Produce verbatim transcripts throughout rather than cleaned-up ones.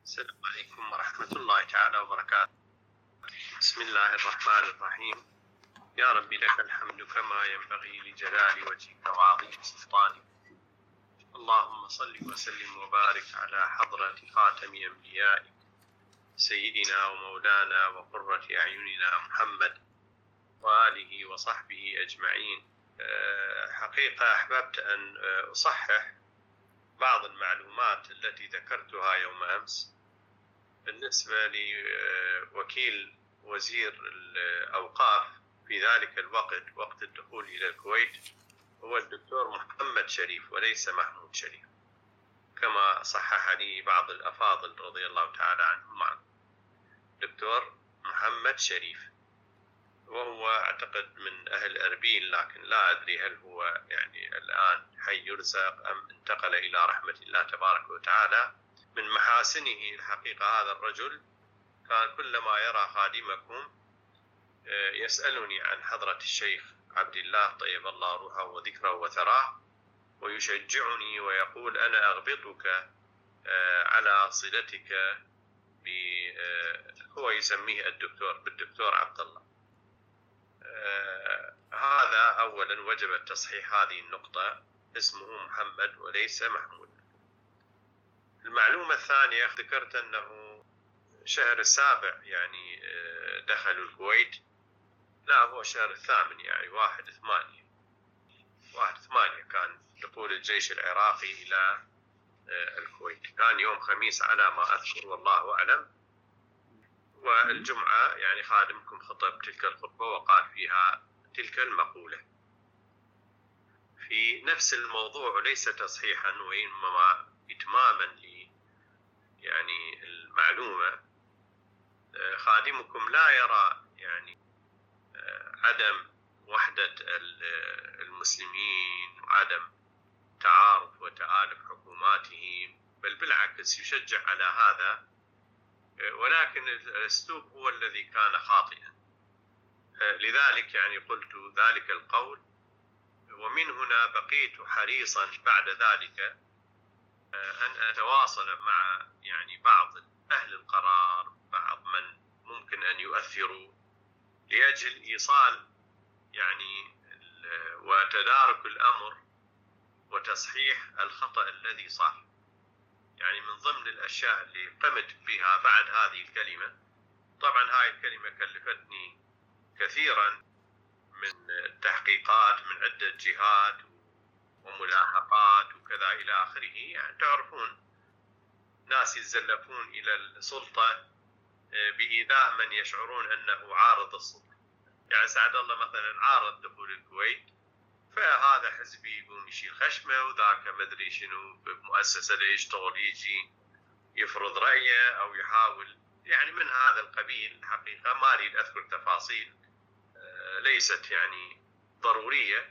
السلام عليكم ورحمة الله تعالى وبركاته. بسم الله الرحمن الرحيم. يا رب لك الحمد كما ينبغي لجلال وجهك وعظيم سلطانك. اللهم صل وسلم وبارك على حضرة خاتم أنبيائك سيدنا ومولانا وقرة أعيننا محمد وآله وصحبه أجمعين. حقيقة أحببت أن أصحح بعض المعلومات التي ذكرتها يوم أمس بالنسبة لوكيل وزير الأوقاف في ذلك الوقت، وقت الدخول إلى الكويت، هو الدكتور محمد شريف وليس محمود شريف، كما صحح لي بعض الأفاضل رضي الله تعالى عنهم معه. دكتور محمد شريف، وهو أعتقد من أهل أربيل، لكن لا أدري هل هو يعني الآن حي يرزق أم انتقل إلى رحمة الله تبارك وتعالى. من محاسنه الحقيقة هذا الرجل كان كلما يرى خادمكم يسألني عن حضرة الشيخ عبد الله طيب الله روحه وذكره وثراه، ويشجعني ويقول أنا أغبطك على صلتك ب هو يسميه الدكتور بالدكتور عبد الله. هذا أولا وجب تصحيح هذه النقطة، اسمه محمد وليس محمود. المعلومة الثانية ذكرت أنه شهر السابع يعني دخلوا الكويت، لا هو شهر الثامن يعني واحد ثمانية واحد ثمانية كان دخول الجيش العراقي إلى الكويت، كان يوم خميس على ما أذكر والله أعلم. والجمعة يعني خادمكم خطب تلك الخطبة وقال فيها تلك المقولة في نفس الموضوع، وليس تصحيحا وإنما إتماما ل يعني المعلومة. خادمكم لا يرى يعني عدم وحدة المسلمين وعدم تعارف وتآلف حكوماتهم، بل بالعكس يشجع على هذا، ولكن الأسلوب هو الذي كان خاطئا. لذلك يعني قلت ذلك القول، ومن هنا بقيت حريصا بعد ذلك أن أتواصل مع يعني بعض أهل القرار، بعض من ممكن أن يؤثروا، لأجل إيصال يعني وتدارك الأمر وتصحيح الخطأ الذي صار. يعني من ضمن الأشياء اللي قمت بها بعد هذه الكلمة، طبعا هاي الكلمة كلفتني كثيرا من التحقيقات من عدة جهات وملاحقات وكذا إلى آخره. يعني تعرفون ناس يتزلفون إلى السلطة بإيذاء من يشعرون أنه عارض السلطة. يعني سعد الله مثلا عارض دخول الكويت، فهذا حزبي يقوم يشيل خشمه، وذاك مدري شنو بمؤسسة يشتغل يجي يفرض رأيه أو يحاول يعني من هذا القبيل. حقيقة ما أريد أذكر تفاصيل ليست يعني ضرورية،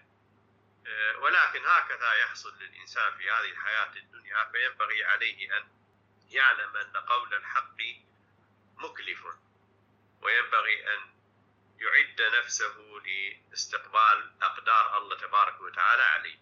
ولكن هكذا يحصل للإنسان في هذه الحياة الدنيا، فينبغي عليه أن يعلم أن قول الحق مكلف، وينبغي أن يعد نفسه لاستقبال أقدار الله تبارك وتعالى عليه.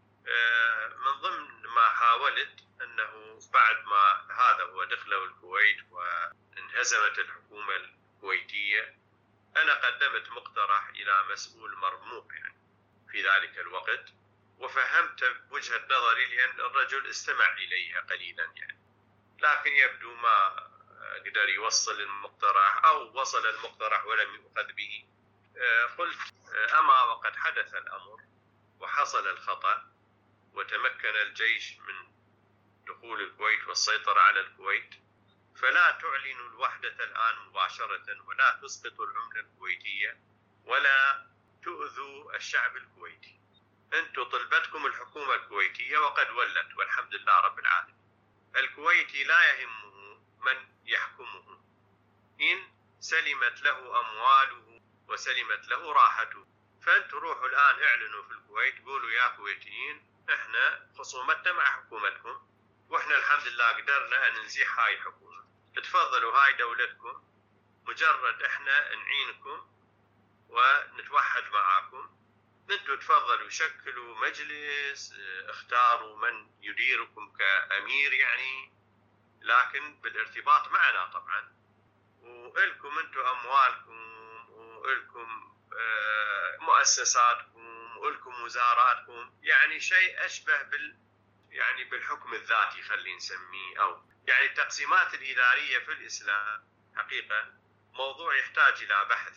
من ضمن ما حاولت أنه بعد ما هذا هو دخلوا الكويت وانهزمت الحكومة الكويتية، أنا قدمت مقترح إلى مسؤول مرموق يعني في ذلك الوقت، وفهمت وجهة نظري لأن الرجل استمع إليها قليلا يعني، لكن يبدو ما قدر يوصل المقترح أو وصل المقترح ولم يؤخذ به. قلت أما وقد حدث الأمر وحصل الخطأ وتمكن الجيش من دخول الكويت والسيطرة على الكويت، فلا تعلنوا الوحدة الآن مباشرة، ولا تسقطوا العملة الكويتية، ولا تؤذوا الشعب الكويتي. أنتم طلبتكم الحكومة الكويتية وقد ولت والحمد لله رب العالمين. الكويتي لا يهمه من يحكمه إن سلمت له أمواله وسلمت له راحته. فأنتم روحوا الآن اعلنوا في الكويت، قولوا يا كويتيين احنا خصومتنا مع حكومتكم، واحنا الحمد لله قدرنا أن نزيح هاي الحكومة، تفضلوا هاي دولتكم، مجرد احنا نعينكم ونتوحد معاكم، انتم تفضلوا شكلوا مجلس، اختاروا من يديركم كأمير يعني لكن بالارتباط معنا طبعا، وإلكم أنتم أموالكم، وإلكم مؤسساتكم، وإلكم وزاراتكم، يعني شيء أشبه بال يعني بالحكم الذاتي خلينا نسميه، أو يعني التقسيمات الإدارية في الإسلام حقيقة موضوع يحتاج إلى بحث.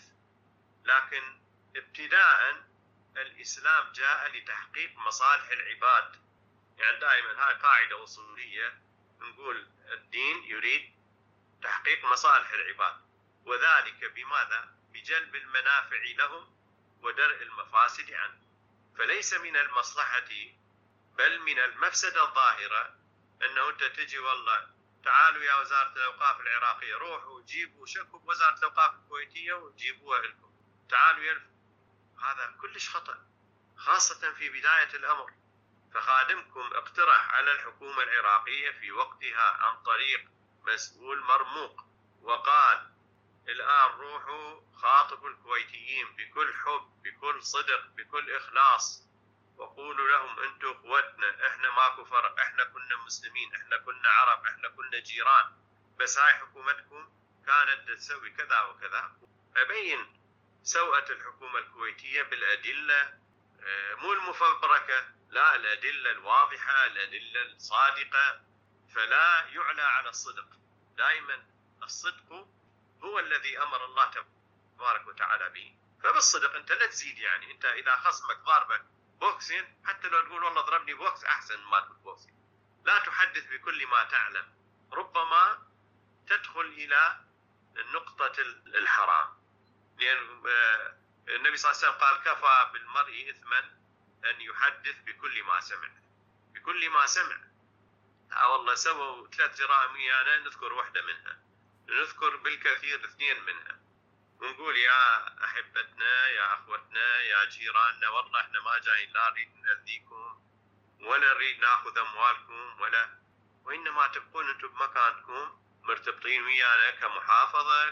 لكن ابتداء الإسلام جاء لتحقيق مصالح العباد. يعني دائما هاي قاعدة أصولية، نقول الدين يريد تحقيق مصالح العباد، وذلك بماذا؟ بجلب المنافع لهم ودرء المفاسد عنهم. فليس من المصلحة بل من المفسدة الظاهرة أنه أنت تجي والله تعالوا يا وزارة الأوقاف العراقية روحوا جيبوا شكوا بوزارة الأوقاف الكويتية وجيبوها لكم، تعالوا يلفوا. هذا كلش خطأ، خاصة في بداية الأمر. فخادمكم اقترح على الحكومة العراقية في وقتها عن طريق مسؤول مرموق وقال الآن روحوا خاطبوا الكويتيين بكل حب بكل صدق بكل إخلاص، وقولوا لهم أنتم اخوتنا، احنا ماكو فرق، احنا كنا مسلمين، احنا كنا عرب، احنا كنا جيران، بس هاي حكومتكم كانت تسوي كذا وكذا. أبين سوءة الحكومة الكويتية بالأدلة، مو المفبركة، لا، الأدلة الواضحة، الأدلة الصادقة. فلا يعلى على الصدق، دائما الصدق هو الذي أمر الله تبارك وتعالى به. فبالصدق أنت لا تزيد، يعني أنت إذا خصمك ضاربك بوكسين، حتى لو تقول والله ضربني بوكس أحسن ما تقول بوكسين، لا تحدث بكل ما تعلم، ربما تدخل إلى نقطة الحرام. لأن النبي صلى الله عليه وسلم قال كفى بالمرء إثما أن يحدث بكل ما سمع. بكل ما سمع. آه والله سووا ثلاث جرائم ويانا نذكر واحدة منها، نذكر بالكثير اثنين منها، ونقول يا أحبتنا يا أخوتنا يا جيراننا، والله احنا ما جايين لا نريد نأذيكم ولا نريد ناخذ أموالكم، ولا وإنما تبقون أنتم بمكانكم مرتبطين ويانا كمحافظة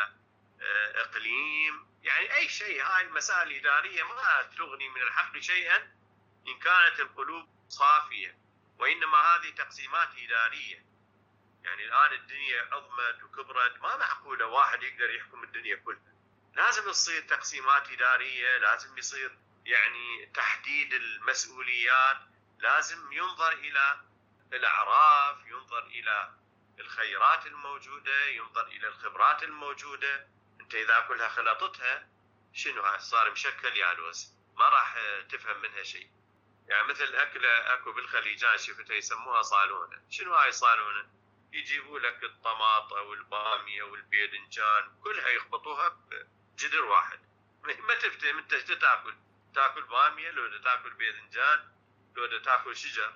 كإقليم، يعني أي شيء. هاي المسائل الإدارية ما تغني من الحق شيئا إن كانت القلوب صافية، وإنما هذه تقسيمات إدارية. يعني الآن الدنيا عظمت وكبرت، ما معقولة واحد يقدر يحكم الدنيا كلها، لازم تصير تقسيمات إدارية، لازم يصير يعني تحديد المسؤوليات، لازم ينظر إلى الأعراف، ينظر إلى الخيرات الموجودة، ينظر إلى الخبرات الموجودة. أنت إذا كلها خلطتها شنو صار مشكل يا لوز، ما راح تفهم منها شيء. يعني مثل أكلة أكو بالخليجان شفتها يسموها صالونة. شنو هاي صالونة؟ يجيبوا لك الطماطة والبامية والبيدنجان كلها يخبطوها بجدر واحد، ما تفتهم انت تاكل تاكل بامية لو تاكل بيدنجان لو تاكل شجر.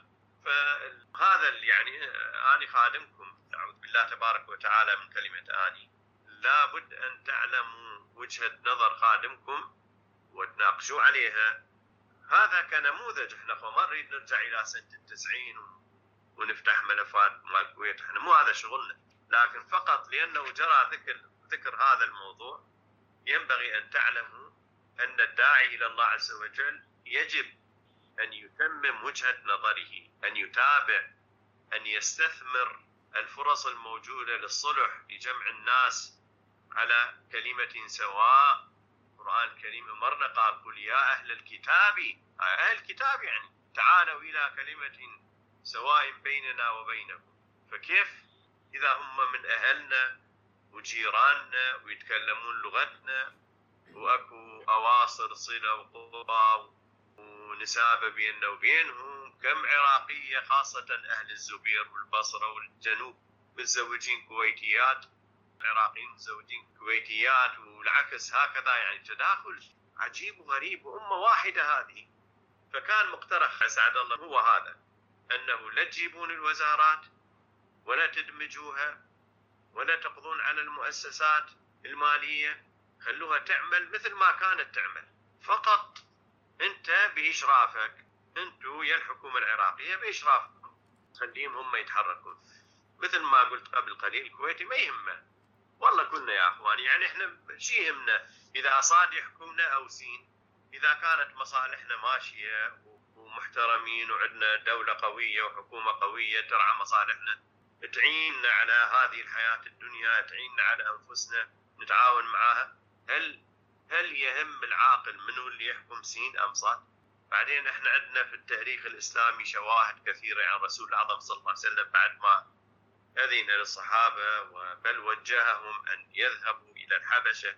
فهذا يعني أنا خادمكم، أعوذ بالله تبارك وتعالى من كلمة آني، لابد أن تعلموا وجهة نظر خادمكم وتناقشوا عليها. هذا كنموذج، احنا ما نريد نرجع إلى سنة التسعين ونفتح ملفات مال الكويت، احنا مو هذا شغلنا، لكن فقط لأنه جرى ذكر ذكر هذا الموضوع ينبغي أن تعلموا أن الداعي إلى الله عز وجل يجب أن يتمم وجهة نظره، أن يتابع، أن يستثمر الفرص الموجودة للصلح لجمع الناس على كلمة سواء. القرآن الكريم أمرنا قال قل يا أهل الكتاب، أهل الكتاب يعني تعالوا إلى كلمة سواء بيننا وبينكم. فكيف إذا هم من أهلنا وجيراننا ويتكلمون لغتنا وأكو أواصر صلة وقربى ونسابة بيننا وبينهم، كم عراقية خاصة أهل الزبير والبصرة والجنوب متزوجين كويتيات، العراقيين متزوجين كويتيات والعكس هكذا، يعني تداخل عجيب وغريب وأمة واحدة هذه. فكان مقترح أسعد الله هو هذا، أنه لا تجيبون الوزارات ولا تدمجوها ولا تقضون على المؤسسات المالية، خلوها تعمل مثل ما كانت تعمل، فقط أنت بإشرافك، أنتوا يا الحكومة العراقية بإشرافكم، خليهم هم يتحركون. مثل ما قلت قبل قليل الكويتي ما يهمه، والله كنا يا أخواني يعني إحنا شي يهمنا إذا صاد يحكمنا أو سين، إذا كانت مصالحنا ماشية ومحترمين وعندنا دولة قوية وحكومة قوية ترعى مصالحنا، تعيننا على هذه الحياة الدنيا، تعيننا على أنفسنا، نتعاون معها. هل هل يهم العاقل منو اللي يحكم سين أم صاد؟ بعدين احنا عندنا في التاريخ الإسلامي شواهد كثيرة عن الرسول الأعظم صلى الله عليه وسلم بعد ما أذن للصحابة بل وجههم أن يذهبوا إلى الحبشة،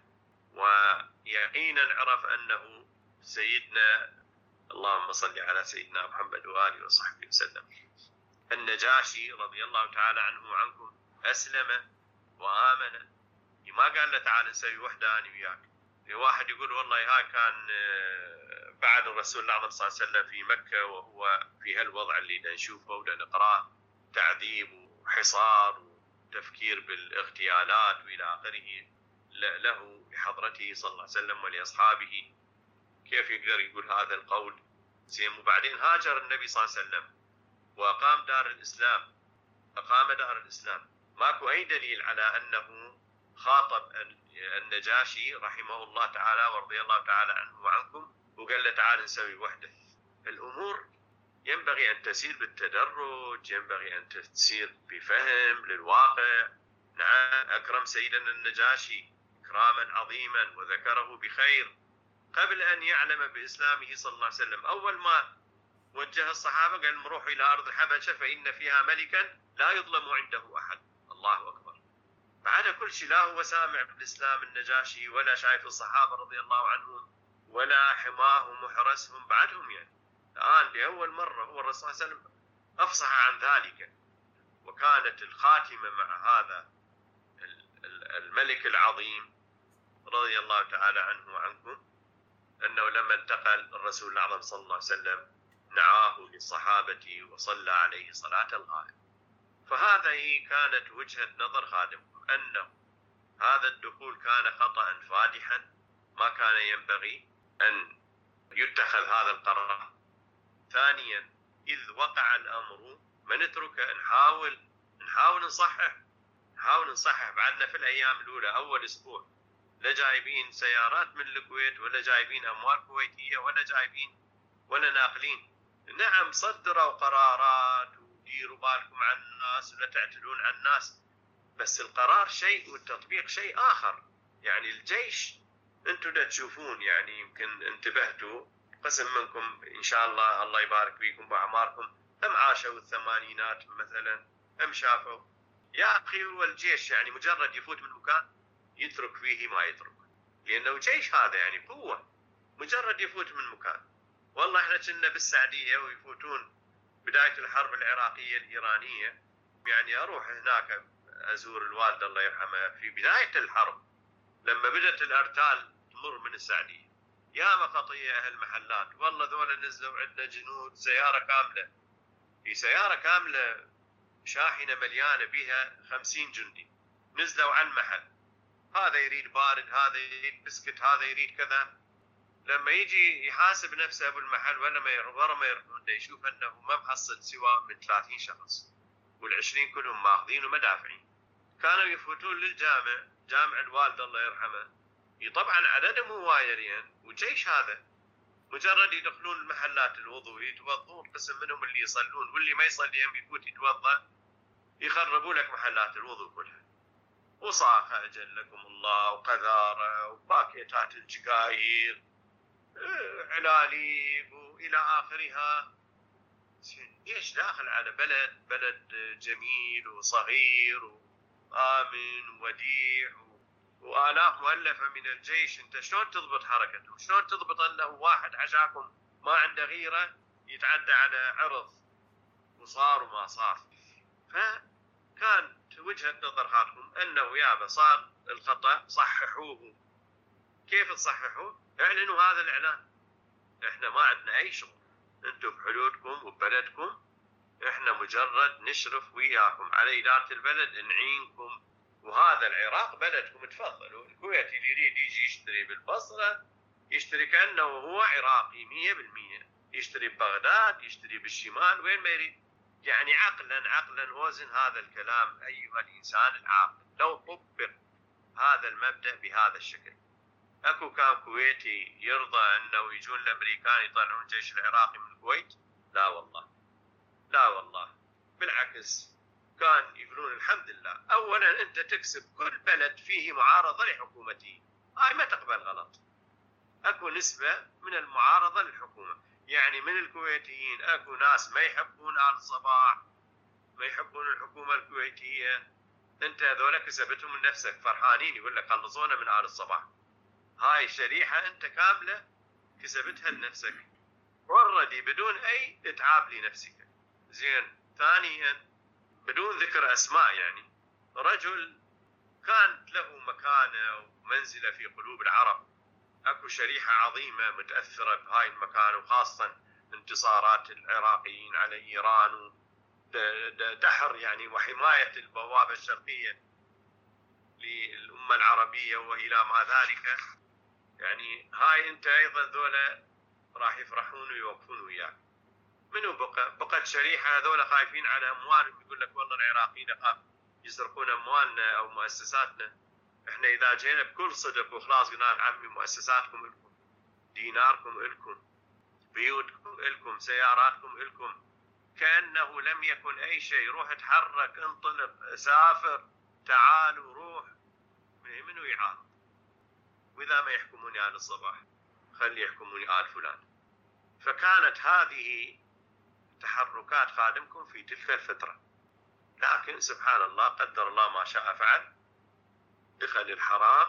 ويقينا عرف أنه سيدنا، اللهم صل على سيدنا محمد وآله وصحبه وسلم، النجاشي رضي الله تعالى عنه وعنكم أسلم وآمن. ما قال له تعال نسوي وحدة أنا وياك. واحد يقول والله هاي كان بعد الرسول الأعظم صلى الله عليه وسلم في مكة وهو في هالوضع اللي نشوفه ونقراه، تعذيب وحصار وتفكير بالاغتيالات وإلى آخره له بحضرته صلى الله عليه وسلم ولأصحابه، كيف يقدر يقول هذا القول؟ زين، وبعدين هاجر النبي صلى الله عليه وسلم وأقام دار الإسلام، أقام دار الإسلام. ماكو أي دليل على أنه خاطب النجاشي رحمه الله تعالى ورضي الله تعالى عنه وعنكم وقال له تعال نسوي وحدة. الأمور ينبغي أن تسير بالتدرج، ينبغي أن تسير بفهم للواقع. نعم، أكرم سيدنا النجاشي إكراما عظيما وذكره بخير قبل أن يعلم بإسلامه صلى الله عليه وسلم. أول ما وجه الصحابة قال نروح إلى أرض الحبشة فإن فيها ملكا لا يظلم عنده أحد. الله أكبر. بعد كل شيء لا هو سامع بالإسلام النجاشي ولا شايف الصحابة رضي الله عنهم ولا حماهم وحرسهم بعدهم، يعني الآن لأول مرة هو الرسول صلى الله عليه وسلم أفصح عن ذلك. وكانت الخاتمة مع هذا الملك العظيم رضي الله تعالى عنه وعنكم أنه لما انتقل الرسول الأعظم صلى الله عليه وسلم نعاه للصحابة وصلى عليه صلاة الغائب. فهذه كانت وجهة نظر خادمكم، أنه هذا الدخول كان خطأ فادحا، ما كان ينبغي أن يتخذ هذا القرار. ثانيا، إذ وقع الأمر ما نتركه، نحاول نحاول نصحح نحاول نصحح. بعدنا في الأيام الأولى أول أسبوع لا جايبين سيارات من الكويت ولا جايبين أموال كويتية ولا جايبين ولا ناقلين. نعم صدروا قرارات وديروا بالكم عن الناس ولا تعتدون عن الناس، بس القرار شيء والتطبيق شيء آخر. يعني الجيش أنتم لا تشوفون، يعني يمكن انتبهتوا قسم منكم إن شاء الله الله يبارك فيكم بأعماركم، أم عاشوا الثمانينات مثلا أم شافوا. يا أخي هو الجيش يعني مجرد يفوت من مكان يترك فيه ما يترك، لأنه جيش هذا يعني قوة، مجرد يفوت من مكان. والله احنا كنا بالسعدية ويفوتون بداية الحرب العراقية الإيرانية، يعني أروح هناك أزور الوالدة الله يرحمها في بداية الحرب لما بدأت الأرتال تمر من السعدية، يا مخطية أهل محلات والله ذولا نزلوا عندنا جنود سيارة كاملة، في سيارة كاملة شاحنة مليانة بها خمسين جندي نزلوا عن محل، هذا يريد بارد هذا يريد بسكت هذا يريد كذا. لما يجي يحاسب نفسه ابو المحل ولا ما يرى ما يروح يشوف انه ما محصل سوى من ثلاثين شخص والعشرين كلهم ماخذين ومدافعين. كانوا يفوتون للجامع، جامع الوالد الله يرحمه، طبعا عددهم هوايرين وجيش هذا، مجرد يدخلون المحلات الوضوء يتوضون، قسم منهم اللي يصلون واللي ما يصلي هم يفوت يتوضا يخربوا لك محلات الوضوء كلها، وصاخة أجلكم الله وقذارة وباكيتات الجقاير علاليب وإلى آخرها. ليش داخل على بلد بلد جميل وصغير وآمن ووديع وآلاف مؤلفة من الجيش، أنت شلون تضبط حركته؟ شلون تضبط أنه واحد عشاكم ما عنده غيرة يتعدى على عرض وصار وما صار؟ فكانت وجهة نظر هاتهم أنه يابا صار الخطأ صححوه. كيف تصححوه؟ اعلنوا هذا الإعلان، احنا ما عندنا أي شغل، انتم بحدودكم وببلدكم، احنا مجرد نشرف وياكم على إدارة البلد، نعينكم، وهذا العراق بلدكم، تفضلوا. الكويتي اللي يريد يجي يشتري بالبصرة يشتري كأنه هو عراقي مية بالمية، يشتري ببغداد يشتري بالشمال وين ما يريد. يعني عقلا عقلا وزن هذا الكلام أيها الإنسان العاقل، لو طبق هذا المبدأ بهذا الشكل، اكو كان كويتي يرضى انه يجون الامريكان يطلعون الجيش العراقي من الكويت؟ لا والله، لا والله، بالعكس كان يقولون الحمد لله أولا أنت تكسب كل بلد فيه معارضة لحكومته، هاي ما تقبل غلط. أكو نسبة من المعارضة للحكومة، يعني من الكويتيين أكو ناس ما يحبون آل الصباح، ما يحبون الحكومة الكويتية، أنت هذولا كسبتهم من نفسك، فرحانين يقول لك خلصونا من آل الصباح. هاي شريحة أنت كاملة كسبتها لنفسك وردي بدون أي إتعاب لنفسك. زين. ثانيا بدون ذكر أسماء، يعني رجل كانت له مكانة ومنزلة في قلوب العرب، أكو شريحة عظيمة متأثرة بهاي المكان، وخاصة انتصارات العراقيين على إيران ودحر يعني وحماية البوابة الشرقية للأمة العربية وإلى ما ذلك. يعني هاي أنت أيضا ذولا راح يفرحون ويوقفون وياك. منو بقى؟ بقت شريحة هذولا خايفين على أموالهم، يقول لك والله العراقيين يسرقون أموالنا أو مؤسساتنا. احنا إذا جينا بكل صدق وخلاص قلنا عمي مؤسساتكم لكم، ديناركم لكم، بيوتكم لكم، سياراتكم لكم، كأنه لم يكن أي شيء. روح اتحرك، انطلق، سافر، تعالوا، روح، منو يعارض؟ وإذا ما يحكموني آل الصباح خلي يحكموني آل فلان. فكانت هذه تحركات خادمكم في تلك الفترة. لكن سبحان الله قدر الله ما شاء فعل، دخل الحرام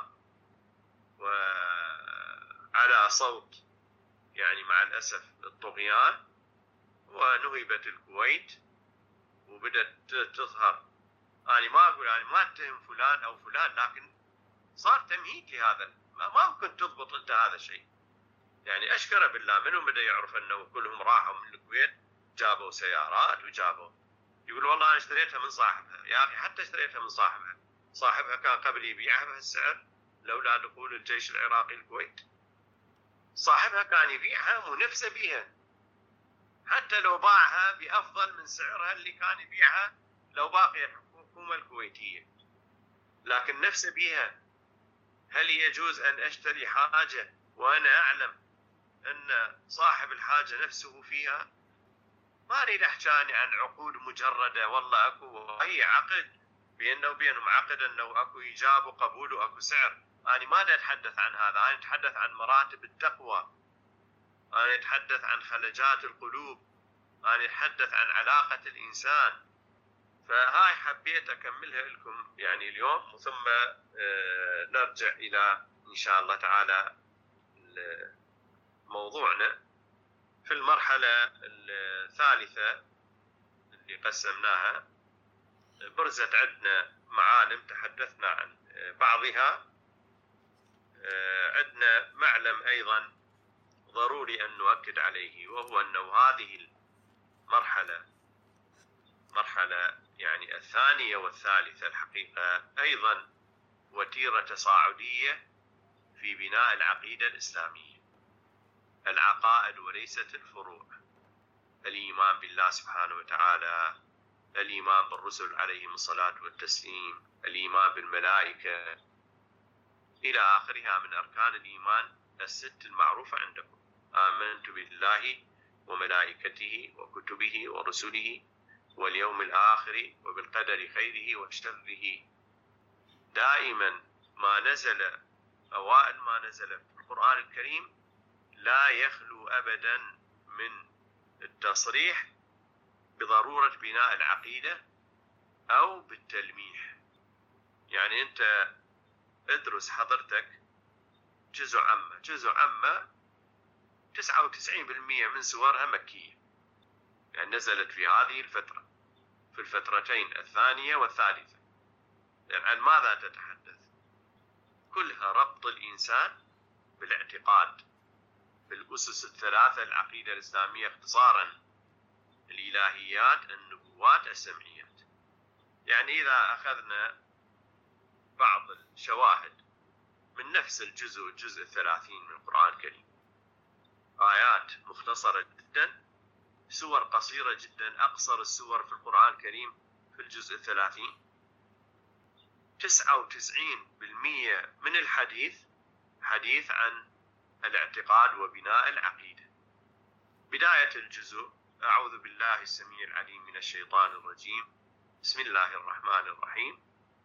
وعلى صوت يعني مع الأسف الطغيان، ونهبت الكويت وبدأت تظهر. أنا ما أقول يعني ما أتهم فلان أو فلان، لكن صار تمهيد لهذا. ما ممكن تضبط أنت هذا الشيء. يعني أشكر بالله منو بدأ يعرف أنه كلهم راحوا من الكويت جابوا سيارات وجابوا، يقول والله أنا اشتريتها من صاحبها. يا أخي حتى اشتريتها من صاحبها، صاحبها كان قبل يبيعها بهالسعر لولا دخول الجيش العراقي الكويت. صاحبها كان يبيعها منافسة بيها، حتى لو باعها بأفضل من سعرها اللي كان يبيعها لو باقي الحكومة الكويتية، لكن نفسه بيها. هل يجوز أن أشتري حاجة وأنا أعلم أن صاحب الحاجة نفسه فيها؟ ما أريد أحكي عن عقود مجردة، والله أكو أي عقد بيننا وبينهم عقد أنه أكو إيجاب وقبول وأكو سعر. أنا ما دا أتحدث عن هذا، أنا أتحدث عن مراتب التقوى، أنا أتحدث عن خلجات القلوب، أنا أتحدث عن علاقة الإنسان. فهاي حبيت أكملها لكم يعني اليوم، ثم نرجع إلى إن شاء الله تعالى موضوعنا. في المرحلة الثالثة اللي قسمناها برزت عندنا معالم تحدثنا عن بعضها. عندنا معلم أيضا ضروري أن نؤكد عليه، وهو أنه هذه المرحلة مرحلة يعني الثانية والثالثة الحقيقة أيضا وتيرة تصاعدية في بناء العقيدة الإسلامية، العقائد وليست الفروع، الإيمان بالله سبحانه وتعالى، الإيمان بالرسل عليهم الصلاة والتسليم، الإيمان بالملائكة إلى آخرها من أركان الإيمان الست المعروفة عندكم. آمنت بالله وملائكته وكتبه ورسله واليوم الآخر وبالقدر خيره وشره. دائما ما نزل أوائل ما نزل في القرآن الكريم لا يخلو أبدا من التصريح بضرورة بناء العقيدة أو بالتلميح. يعني أنت ادرس حضرتك جزء عامة، جزء عامة تسعة وتسعين بالمئة من سورها مكية، يعني نزلت في هذه الفترة، في الفترتين الثانية والثالثة. يعني عن ماذا تتحدث؟ كلها ربط الإنسان بالاعتقاد، بالأسس الثلاثة العقيدة الإسلامية اختصارا، الإلهيات، النبوات، السمعيات. يعني إذا أخذنا بعض الشواهد من نفس الجزء الجزء الثلاثين من القرآن الكريم، آيات مختصرة جدا، سور قصيرة جدا، أقصر السور في القرآن الكريم في الجزء الثلاثين. تسعة وتسعين بالمئة من الحديث حديث عن الاعتقاد وبناء العقيدة. بداية الجزء: أعوذ بالله السميع العليم من الشيطان الرجيم، بسم الله الرحمن الرحيم.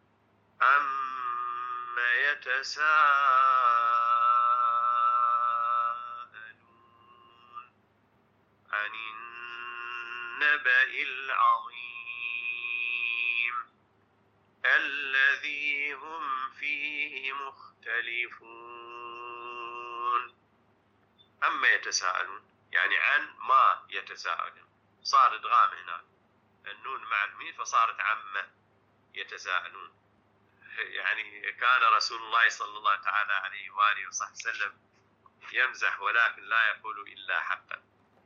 عما يتساءلون عن النبأ العظيم الذي هم فيه مختلفون. عما يتساءلون يعني عن ما يتساءلون، صار ادغام هنا النون مع الميم فصارت عما يتساءلون. يعني كان رسول الله صلى الله تعالى عليه وآله وصحبه وسلم يمزح ولكن لا يقول إلا حقا.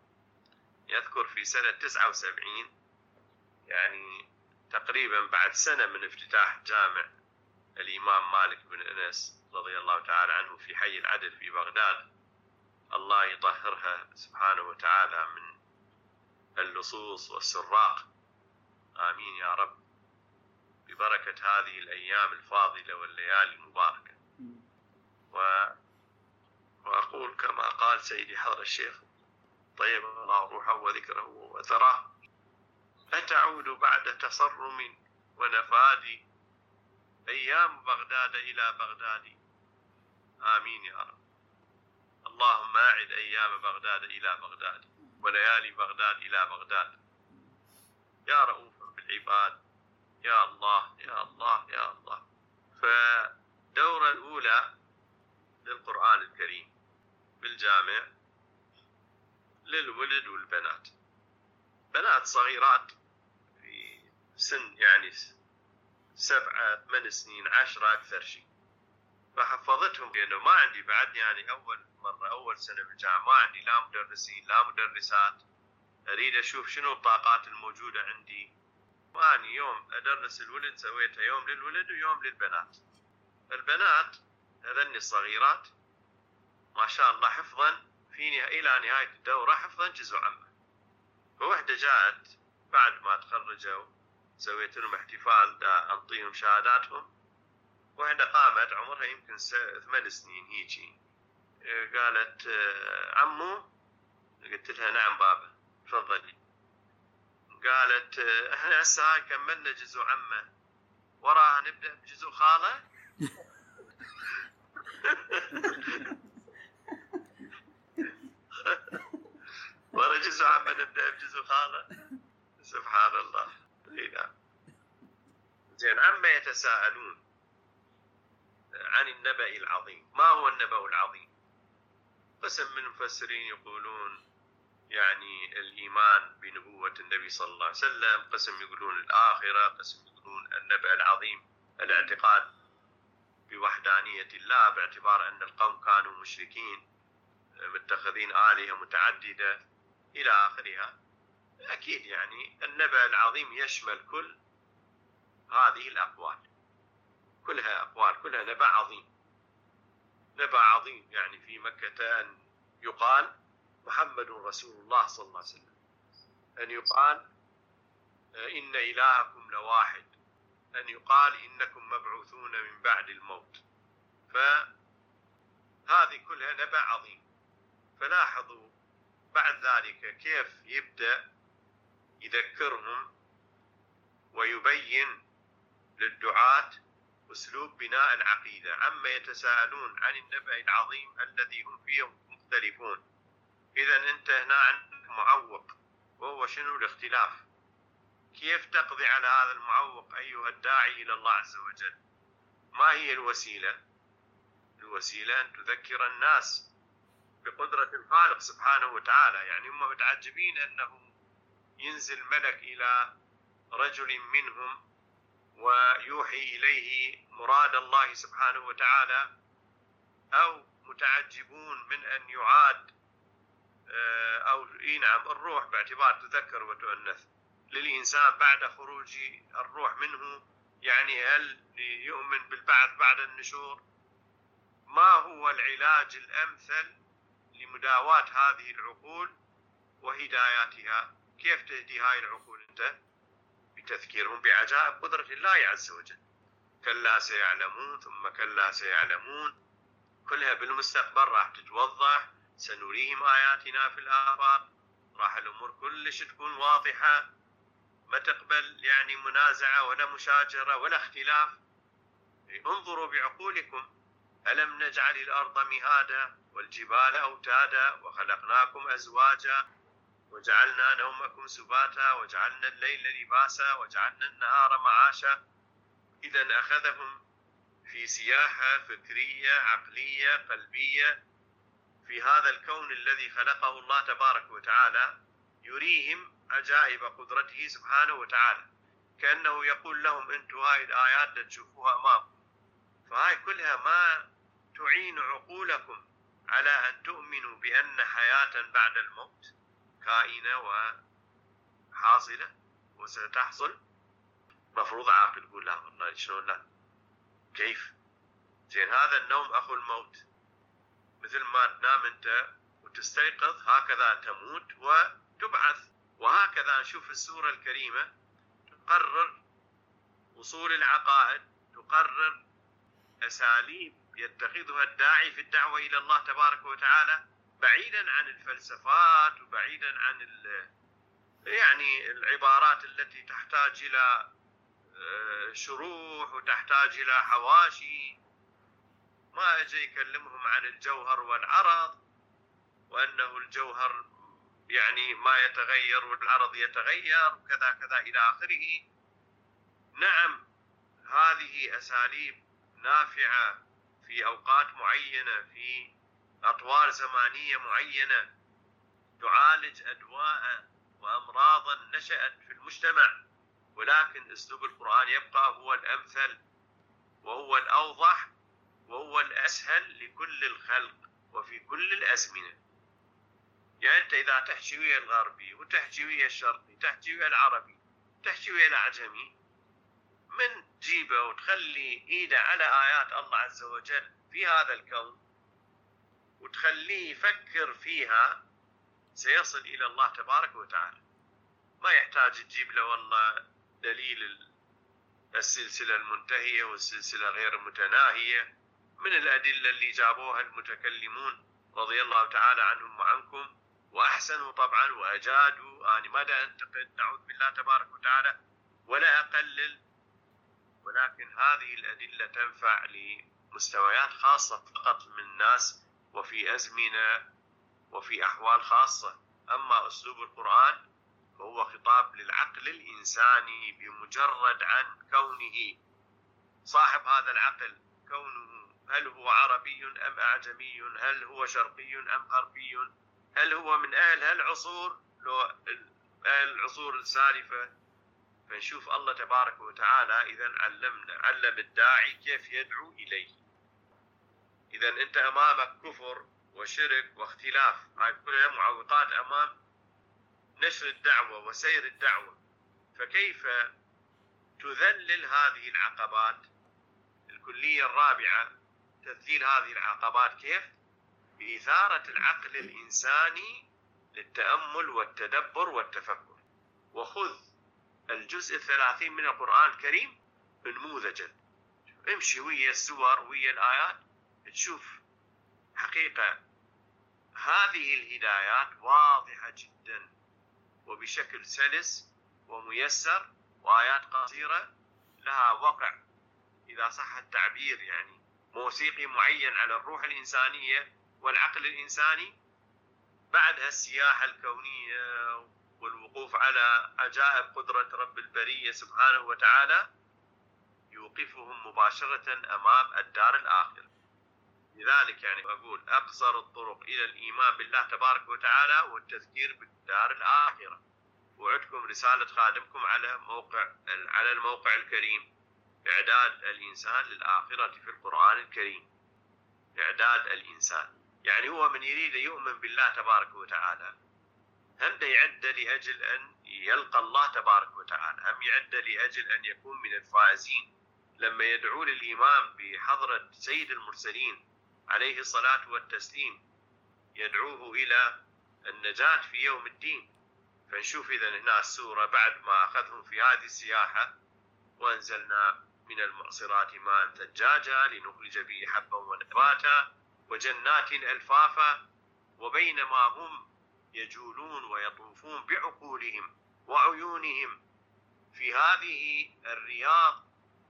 يذكر في سنة تسعة وسبعين، يعني تقريبا بعد سنة من افتتاح جامع الإمام مالك بن أنس رضي الله تعالى عنه في حي العدل في بغداد، الله يطهرها سبحانه وتعالى من اللصوص والسراق، آمين يا رب، ببركة هذه الأيام الفاضلة والليالي المباركة. و... وأقول كما قال سيدي حضر الشيخ طيب الله روحه وذكره وثراه: أتعود بعد تصرم ونفاد أيام بغداد إلى بغداد. آمين يا رب. اللهم أعد أيام بغداد إلى بغداد وليالي بغداد إلى بغداد يا رؤوف بالعباد، يا الله يا الله يا الله. فالدورة الأولى للقرآن الكريم بالجامع للولد والبنات، بنات صغيرات في سن يعني سبعة ثمان سنين عشرة أكثر شيء، فحفظتهم لأنه ما عندي بعد يعني أول مرة أول سنة بالجامعة ما عندي لا مدرسين لا مدرسات، أريد أشوف شنو الطاقات الموجودة عندي. وأني يوم أدرس الولد سويتها يوم للولد ويوم للبنات. البنات هذني الصغيرات ما شاء الله حفظا في إلى نهاية الدورة حفظا جزء عامة. فوحدة جاءت بعد ما تخرجوا سويت لهم احتفال دا أنطيهم شهاداتهم، وحدة قامت عمرها يمكن ثمان سنين هيجي، قالت عمو، قلت لها نعم بابا تفضلي. قالت احنا هسه هاي كملنا جزء عمه وراها نبدأ بجزء خالة. ورا جزء عمه نبدأ بجزء خالة، سبحان الله. زين، عما يتساءلون عن النبأ العظيم. ما هو النبأ العظيم؟ قسم من المفسرين يقولون يعني الإيمان بنبوة النبي صلى الله عليه وسلم، قسم يقولون الآخرة، قسم يقولون النبأ العظيم الاعتقاد بوحدانية الله باعتبار أن القوم كانوا مشركين متخذين آلهة متعددة إلى آخرها. أكيد يعني النبأ العظيم يشمل كل هذه الأقوال، كلها أقوال، كلها نبأ عظيم. نبأ عظيم يعني في مكة أن يقال محمد رسول الله صلى الله عليه وسلم، أن يقال إن إلهكم لواحد، أن يقال إنكم مبعوثون من بعد الموت. فهذه كلها نبأ عظيم. فلاحظوا بعد ذلك كيف يبدأ يذكرهم ويبين للدعاة أسلوب بناء العقيدة. عما يتساءلون عن النبأ العظيم الذي هم فيه مختلفون. إذا أنت هنا عندك معوق، وهو شنو؟ الاختلاف. كيف تقضي على هذا المعوق أيها الداعي إلى الله عز وجل؟ ما هي الوسيلة؟ الوسيلة أن تذكر الناس بقدرة الخالق سبحانه وتعالى. يعني هم متعجبين أنه ينزل ملك إلى رجل منهم ويوحي إليه مراد الله سبحانه وتعالى، أو متعجبون من أن يعاد أو ينعم الروح باعتبار تذكر وتؤنث للإنسان بعد خروج الروح منه. يعني هل يؤمن بالبعث بعد النشور؟ ما هو العلاج الأمثل لمداواة هذه العقول وهداياتها؟ كيف تهدي هاي العقول أنت؟ بتذكيرهم بعجائب قدرة الله عز وجل. كلا سيعلمون ثم كلا سيعلمون، كلها بالمستقبل راح تتوضح. سنريهم آياتنا في الآفاق، راح الأمور كلش تكون واضحة. ما تقبل يعني منازعة ولا مشاجرة ولا اختلاف. انظروا بعقولكم: ألم نجعل الأرض مهادا والجبال أوتادا وخلقناكم أزواجا وجعلنا نومكم سباتا وجعلنا الليل لباسا وجعلنا النهار معاشا. إذا أخذهم في سياحة فكرية عقلية قلبية في هذا الكون الذي خلقه الله تبارك وتعالى، يريهم عجائب قدرته سبحانه وتعالى، كأنه يقول لهم: أنتم هاي الآيات تشوفوها أمامكم، فهاي كلها ما تعين عقولكم على أن تؤمنوا بأن حياة بعد الموت كائنة وحاصلة وستحصل. مفروض عاقل يقول: لا والله شلون لا، كيف؟ زين هذا النوم أخو الموت، مثل ما تنام أنت وتستيقظ هكذا تموت وتبعث. وهكذا نشوف السورة الكريمة تقرر وصول العقائد، تقرر أساليب يتخذها الداعي في الدعوة إلى الله تبارك وتعالى، بعيدا عن الفلسفات وبعيدا عن يعني العبارات التي تحتاج إلى شروح وتحتاج إلى حواشي. ما أجي يكلمهم عن الجوهر والعرض، وأنه الجوهر يعني ما يتغير والعرض يتغير وكذا كذا إلى آخره. نعم، هذه أساليب نافعة في أوقات معينة في أطوار زمانية معينة، تعالج أدواء وأمراضا نشأت في المجتمع، ولكن أسلوب القرآن يبقى هو الأمثل وهو الأوضح وهو الأسهل لكل الخلق وفي كل الأزمنة. يعني أنت إذا تحكي ويا الغربي وتحكي ويا الشرقي، تحكي ويا العربي، تحكي ويا الأعجمي، من تجيبه وتخلي إيده على آيات الله عز وجل في هذا الكون وتخليه يفكر فيها، سيصل إلى الله تبارك وتعالى. ما يحتاج تجيب له والله دليل السلسلة المنتهية والسلسلة غير المتناهية من الأدلة اللي جابوها المتكلمون رضي الله تعالى عنهم وعنكم، وأحسنوا طبعا وأجادوا. أنا ما دا أنتقد، نعوذ بالله تبارك وتعالى، ولا أقلل، ولكن هذه الأدلة تنفع لمستويات خاصة فقط من الناس وفي أزمنة وفي أحوال خاصة. أما أسلوب القرآن فهو خطاب للعقل الإنساني بمجرد عن كونه صاحب هذا العقل، كونه هل هو عربي أم أعجمي، هل هو شرقي أم غربي، هل هو من أهل هالعصور لو أهل العصور السالفة. فنشوف الله تبارك وتعالى إذا علمنا علم الداعي كيف يدعو إليه. إذا أنت أمامك كفر وشرك واختلاف، هاي كلها معوقات أمام نشر الدعوة وسير الدعوة، فكيف تذلل هذه العقبات؟ الكلية الرابعة تذليل هذه العقبات كيف؟ بإثارة العقل الإنساني للتأمل والتدبر والتفكر. وخذ الجزء الثلاثين من القرآن الكريم نموذجا، امشي ويا السور ويا الآيات تشوف حقيقة هذه الهدايات واضحة جدا وبشكل سلس وميسر، وآيات قصيرة لها وقع إذا صح التعبير يعني موسيقي معين على الروح الإنسانية والعقل الإنساني. بعدها السياحة الكونية والوقوف على عجائب قدرة رب البرية سبحانه وتعالى يوقفهم مباشرة أمام الدار الآخرة. لذلك يعني أقول أقصر الطرق إلى الإيمان بالله تبارك وتعالى والتذكير بالدار الآخرة. وعدكم رسالة خادمكم على موقع على الموقع الكريم إعداد الإنسان للآخرة في القرآن الكريم. إعداد الإنسان يعني هو من يريد يؤمن بالله تبارك وتعالى هم يعد لأجل أن يلقى الله تبارك وتعالى، هم يعد لأجل أن يكون من الفائزين لما يدعو للإيمان بحضرة سيد المرسلين عليه الصلاة والتسليم، يدعوه إلى النجاة في يوم الدين. فنشوف إذا هنا السورة بعد ما أخذهم في هذه السياحة: وأنزلنا من المعصرات ماء ثجاجا لنخرج به حبا ونباتا وجنات ألفافا. وبينما هم يجولون ويطوفون بعقولهم وعيونهم في هذه الرياض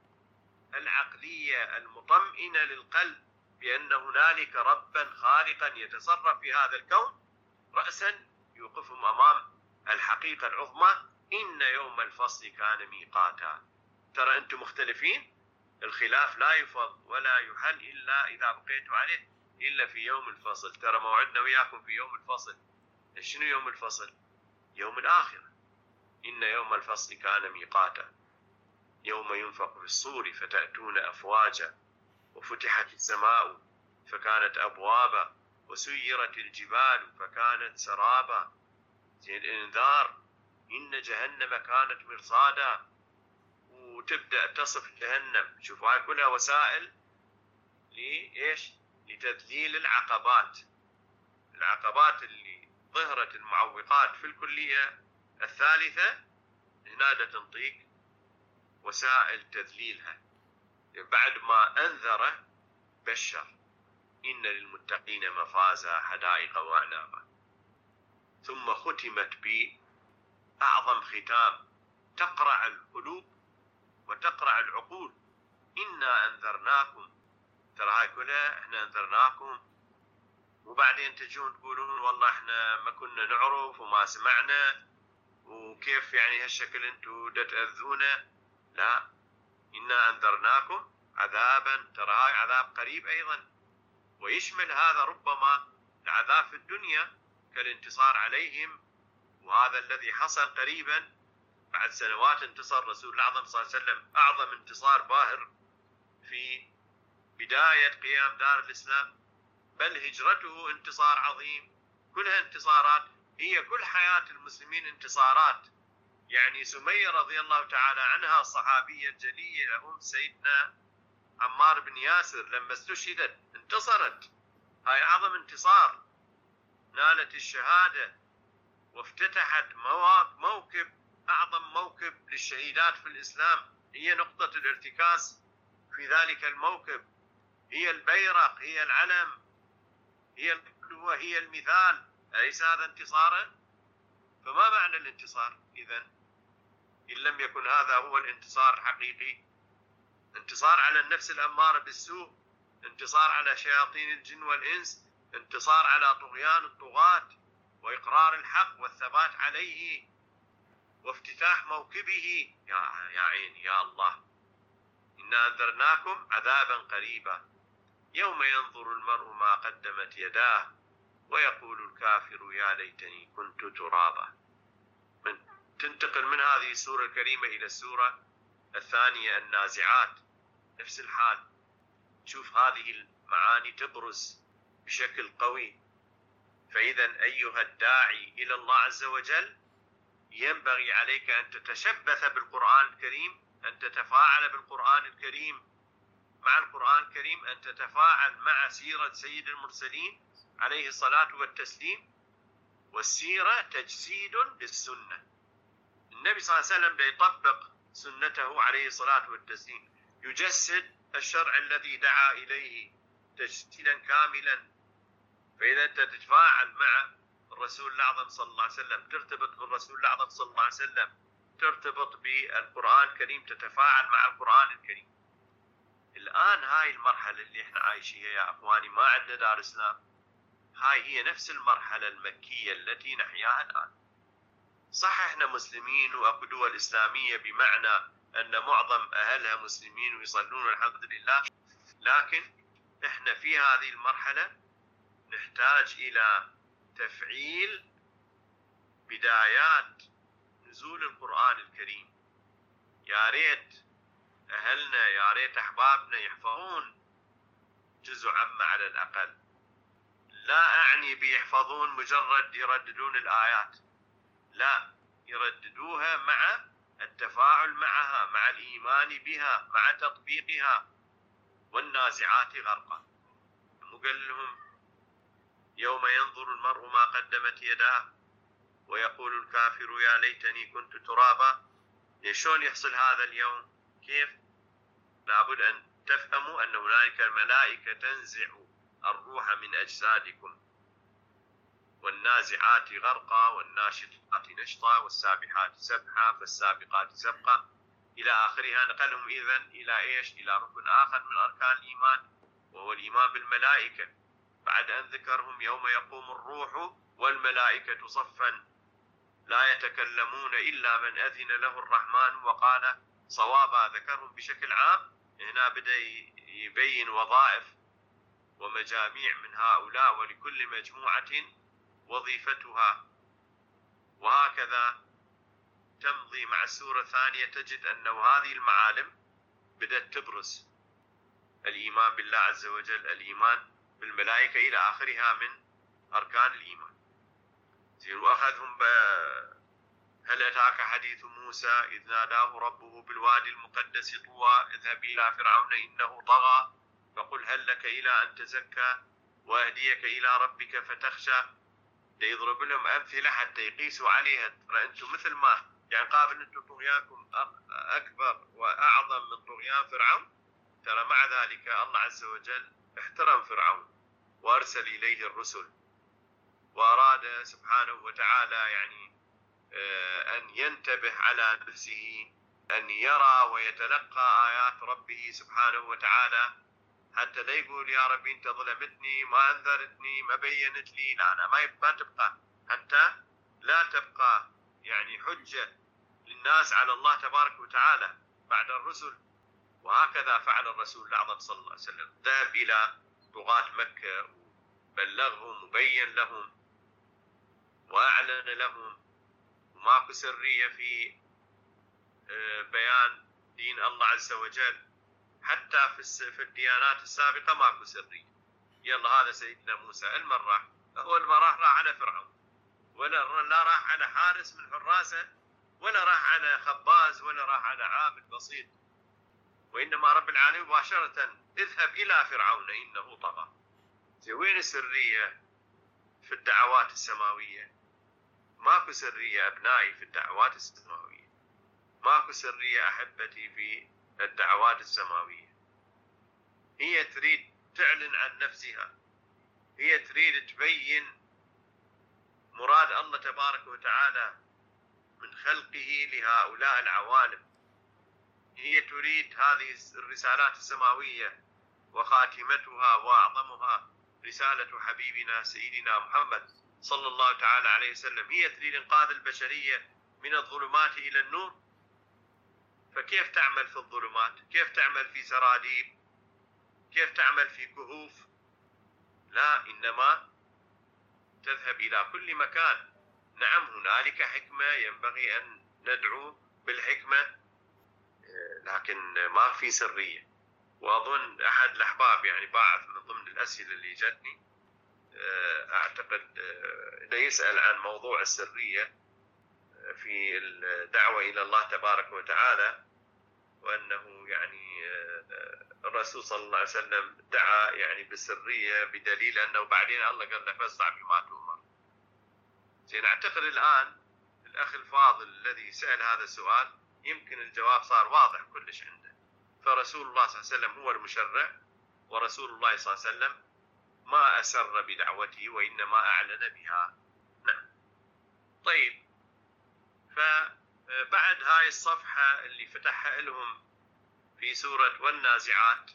العقلية المطمئنة للقلب بأن هنالك ربا خالقا يتصرف في هذا الكون، رأسا يوقفهم أمام الحقيقة العظمى: إن يوم الفصل كان ميقاتا. ترى أنتم مختلفين، الخلاف لا يفض ولا يحل إلا إذا بقيتوا عليه إلا في يوم الفصل. ترى موعدنا وياكم في يوم الفصل. شنو يوم الفصل؟ يوم الآخرة. إن يوم الفصل كان ميقاتا، يوم ينفق في الصور فتأتون أفواجا، وفتحت السماء فكانت أبوابا، وسيرت الجبال فكانت سرابا. الإنذار: إن جهنم كانت مرصادا. وتبدأ تصف جهنم. شوفوا، هاي كلها وسائل لإيش؟ لتذليل العقبات. العقبات اللي ظهرت، المعوقات في الكلية الثالثة، هنا تنطيك وسائل تذليلها. بعد ما أنذره بشر: إن للمتقين مفازا حدائق وأعنابا. ثم ختمت بأعظم ختام تقرع القلوب وتقرع العقول: إنا أنذرناكم. ترى هاي كلها إحنا أنذرناكم، وبعدين تجون تقولون والله إحنا ما كنا نعرف وما سمعنا، وكيف يعني هالشكل أنتوا تأذونا. لا، إنا أنذرناكم عذابا. ترى هاي عذاب قريب أيضا، ويشمل هذا ربما العذاب في الدنيا كالانتصار عليهم، وهذا الذي حصل قريبا بعد سنوات. انتصر رسول الأعظم صلى الله عليه وسلم أعظم انتصار باهر في بداية قيام دار الإسلام، بل هجرته انتصار عظيم. كلها انتصارات، هي كل حياة المسلمين انتصارات. يعني سمية رضي الله تعالى عنها الصحابية الجليلة أم سيدنا عمار بن ياسر لما استشهدت انتصرت. هاي أعظم انتصار، نالت الشهادة وافتتحت موكب، أعظم موكب للشهيدات في الإسلام. هي نقطة الارتكاز في ذلك الموكب، هي البيرق، هي العلم، هي القدوة، هي المثال. أليس هذا انتصارا؟ فما معنى الانتصار إذن إن لم يكن هذا هو الانتصار الحقيقي؟ انتصار على النفس الأمارة بالسوء، انتصار على شياطين الجن والإنس، انتصار على طغيان الطغاة، وإقرار الحق والثبات عليه، وافتتاح موكبه. يا يا عيني يا الله. إنا أنذرناكم عذابا قريبا يوم ينظر المرء ما قدمت يداه ويقول الكافر يا ليتني كنت ترابا. من تنتقل من هذه السورة الكريمة إلى السورة الثانية النازعات، نفس الحال. شوف هذه المعاني تبرز بشكل قوي. فإذا أيها الداعي إلى الله عز وجل، ينبغي عليك أن تتشبث بالقرآن الكريم، أن تتفاعل بالقرآن الكريم مع القرآن الكريم، أن تتفاعل مع سيرة سيد المرسلين عليه الصلاة والتسليم. والسيرة تجسيد للسنة. النبي صلى الله عليه وسلم يطبق سنته عليه الصلاة والتسليم، يجسد الشرع الذي دعا إليه تجسيدا كاملا. فإذا أنت تتفاعل مع الرسول الأعظم صلى الله عليه وسلم، ترتبط بالرسول الأعظم صلى الله عليه وسلم، ترتبط بالقرآن الكريم، تتفاعل مع القرآن الكريم. الآن هاي المرحلة اللي احنا عايشيها يا أخواني، ما عندنا دار إسلام. هاي هي نفس المرحلة المكية التي نحياها الآن. صح احنا مسلمين واكو دول إسلامية بمعنى أن معظم أهلها مسلمين ويصلون الحمد لله، لكن احنا في هذه المرحلة نحتاج إلى تفعيل بدايات نزول القرآن الكريم. يا ريت أهلنا، يا ريت أحبابنا يحفظون جزء عامة على الأقل. لا أعني بيحفظون مجرد يرددون الآيات، لا، يرددوها مع التفاعل معها، مع الإيمان بها، مع تطبيقها. والنازعات غرقا، قال لهم يوم ينظر المرء ما قدمت يداه ويقول الكافر يا ليتني كنت ترابا. شلون يحصل هذا اليوم؟ كيف؟ لابد أن تفهموا أن هنالك الملائكة تنزع الروح من أجسادكم والنازعات غرقا والناشطات نشطا والسابحات سبحا فالسابقات سبقا إلى آخرها. نقلهم إذن إلى إيش؟ إلى ركن آخر من أركان الإيمان، وهو الإيمان بالملائكة، بعد أن ذكرهم يوم يقوم الروح والملائكة صفا لا يتكلمون إلا من أذن له الرحمن وقال صوابا. ذكرهم بشكل عام. هنا بدأ يبين وظائف ومجاميع من هؤلاء، ولكل مجموعة وظيفتها. وهكذا تمضي مع السورة الثانية، تجد أنه هذه المعالم بدأت تبرز: الإيمان بالله عز وجل، الإيمان بالملائكة، إلى آخرها من أركان الإيمان. وأخذهم ب... هل أتاك حديث موسى إذ ناداه ربه بالوادي المقدس طوى اذهب إلى فرعون إنه طغى فقل هل لك إلى أن تزكى وأهديك إلى ربك فتخشى. يضرب لهم أمثلة حتى يقيسوا عليها. ترى أنتم مثل ما يعني قابل أنتم طغيانكم أكبر وأعظم من طغيان فرعون، ترى مع ذلك الله عز وجل احترم فرعون وأرسل إليه الرسل، وأراد سبحانه وتعالى يعني أن ينتبه على نفسه، أن يرى ويتلقى آيات ربه سبحانه وتعالى، حتى لا يقول يا ربي أنت ظلمتني، ما أنذرتني، ما بينت لي. لا أنا ما تبقى، حتى لا تبقى يعني حجة للناس على الله تبارك وتعالى بعد الرسل. وهكذا فعل الرسول الأعظم صلى الله عليه وسلم، ذهب إلى طغاة مكة وبلغهم وبين لهم وأعلن لهم، وماكو سرية في بيان دين الله عز وجل. حتى في في الديانات السابقة ماكو سرية. يلا هذا سيدنا موسى المرة هو المرة راح على فرعون، ولا لا راح على حارس من حراسه، ولا راح على خباز، ولا راح على عامل بسيط، وإنما رب العالمين مباشرة اذهب إلى فرعون إنه طغى. وين السرية في الدعوات السماوية؟ ماكو سرية أبنائي في الدعوات السماوية، ماكو سرية أحبتي في الدعوات السماوية. هي تريد تعلن عن نفسها، هي تريد تبين مراد الله تبارك وتعالى من خلقه لهؤلاء العوالم. هي تريد هذه الرسالات السماوية، وخاتمتها وأعظمها رسالة حبيبنا سيدنا محمد صلى الله تعالى عليه وسلم. هي تريد إنقاذ البشرية من الظلمات إلى النور. فكيف تعمل في الظلمات؟ كيف تعمل في سراديب؟ كيف تعمل في كهوف؟ لا، إنما تذهب إلى كل مكان. نعم هنالك حكمة ينبغي أن ندعو بالحكمة، لكن ما في سرية. وأظن أحد الأحباب يعني باعث من ضمن الأسئلة اللي جتني، أعتقد إنه يسأل عن موضوع السرية في الدعوة إلى الله تبارك وتعالى، وأنه يعني الرسول صلى الله عليه وسلم دعا يعني بالسرية بدليل أنه بعدين الله قال له فاصدع بما تؤمر. زين، أعتقد الآن الأخ الفاضل الذي سأل هذا السؤال يمكن الجواب صار واضح كلش عنده. فرسول الله صلى الله عليه وسلم هو المشرع، ورسول الله صلى الله عليه وسلم ما أسر بدعوته وإنما أعلن بها. نعم. طيب، فبعد هاي الصفحة اللي فتحها لهم في سورة والنازعات،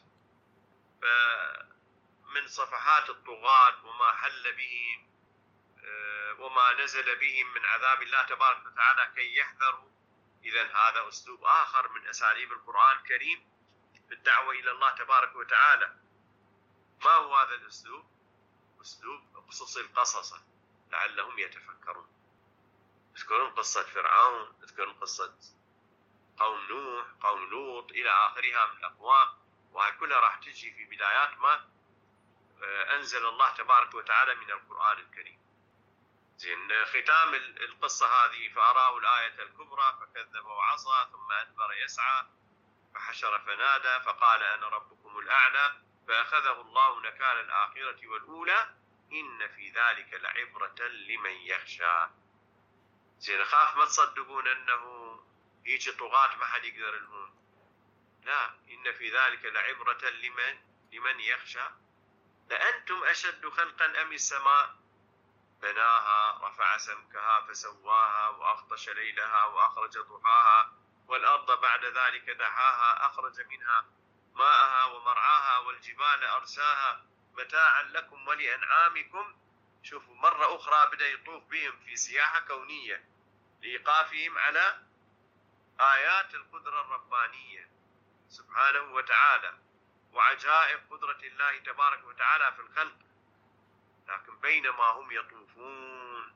فمن صفحات الطغاة وما حل بهم وما نزل بهم من عذاب الله تبارك وتعالى كي يحذروا. إذن هذا أسلوب آخر من أساليب القرآن الكريم في الدعوة إلى الله تبارك وتعالى. ما هو هذا الأسلوب؟ أسلوب اقصص القصص لعلهم يتفكرون. اذكرون قصة فرعون، اذكرون قصة قوم نوح، قوم لوط، إلى آخرها من الأقوام، وهي كلها راح تجي في بدايات ما أنزل الله تبارك وتعالى من القرآن الكريم. زين، ختام القصة هذه: فأراه الآية الكبرى فكذب وعصى ثم أدبر يسعى فحشر فنادى فقال أنا ربكم الأعلى فأخذه الله نكال الآخرة والأولى إن في ذلك لعبرة لمن يخشى. زين، خاف ما تصدقون أنه هيك طغاة ما حد يقدر لهم. لا، إن في ذلك لعبرة لمن لمن يخشى. لأنتم أشد خلقا أم السماء بناها، رفع سمكها فسواها، وأغطش ليلها وأخرج ضحاها، والأرض بعد ذلك دحاها، أخرج منها ماءها ومرعاها، والجبال أرساها متاعا لكم ولأنعامكم. شوفوا مرة أخرى بدأ يطوف بهم في سياحة كونية لإيقافهم على آيات القدرة الربانية سبحانه وتعالى وعجائب قدرة الله تبارك وتعالى في الخلق. لكن بينما هم يطوفون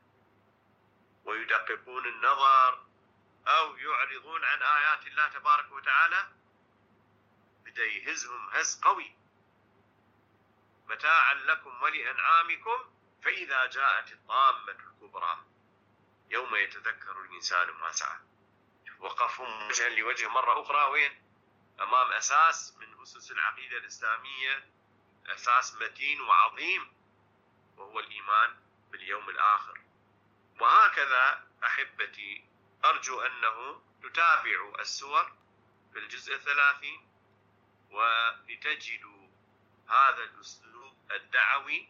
ويدققون النظر أو يعرضون عن آيات الله تبارك وتعالى، بدأ يهزهم هز قوي، متاعا لكم ولأنعامكم. فإذا جاءت الطامة الكبرى يوم يتذكر الإنسان ما سعى. وقفهم وجها لوجه مرة أخرى وين؟ أمام أساس من أسس العقيدة الإسلامية، أساس متين وعظيم، وهو الإيمان باليوم الآخر. وهكذا أحبتي أرجو أنه تتابعوا السور في الجزء الثلاثين ولتجدوا هذا الأسلوب الدعوي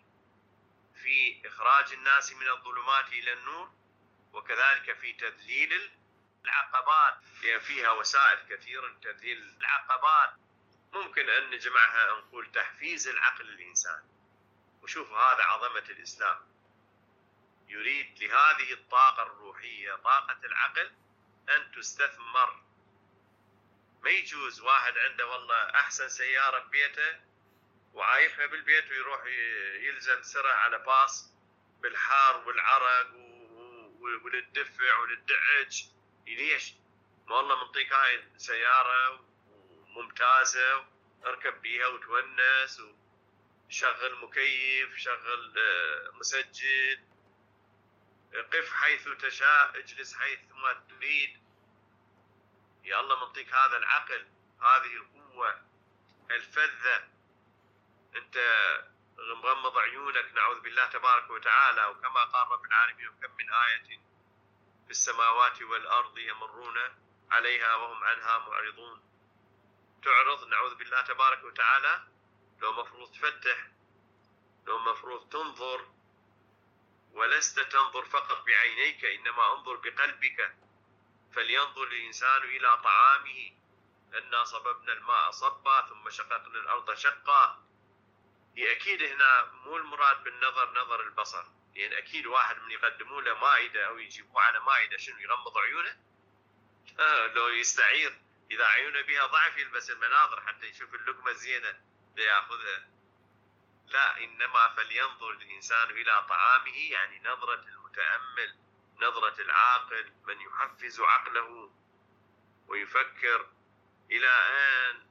في إخراج الناس من الظلمات إلى النور، وكذلك في تذليل العقبات. يعني فيها وسائل كثيرة لتذليل العقبات، ممكن أن نجمعها نقول تحفيز العقل الإنسان. وشوفوا هذا عظمة الإسلام، يريد لهذه الطاقة الروحية طاقة العقل أن تستثمر. ما يجوز واحد عنده والله أحسن سيارة ببيته وعايفها بالبيت ويروح يلزم سرعة على باص بالحار والعرق وللدفع وللدعج. ليش؟ والله منطيك هاي سيارة ممتازة، اركب بيها وتونس وشغل مكيف، شغل مسجل، قف حيث تشاء، اجلس حيث ما تريد. يا الله منطيك هذا العقل، هذه القوة الفذة. انت مغمض عيونك نعوذ بالله تبارك وتعالى، وكما قال رب العالمين: وكم من آية في السماوات والأرض يمرون عليها وهم عنها معرضون. تعرض نعوذ بالله تبارك وتعالى، لو مفروض تفتح، لو مفروض تنظر، ولست تنظر فقط بعينيك، إنما انظر بقلبك. فلينظر الإنسان إلى طعامه أنا صببنا الماء صبا ثم شققنا الأرض شقا. هي أكيد هنا مو المراد بالنظر نظر البصر، لأن يعني أكيد واحد من يقدموا له مائدة أو يجيبوه على مائدة شنو يغمض عيونه؟ آه لو يستعير إذا عيونه بها ضعف يلبس المناظر حتى يشوف اللقمة الزينة ليأخذها. لا، إنما فلينظر الإنسان إلى طعامه، يعني نظرة المتأمل، نظرة العاقل، من يحفز عقله ويفكر إلى أن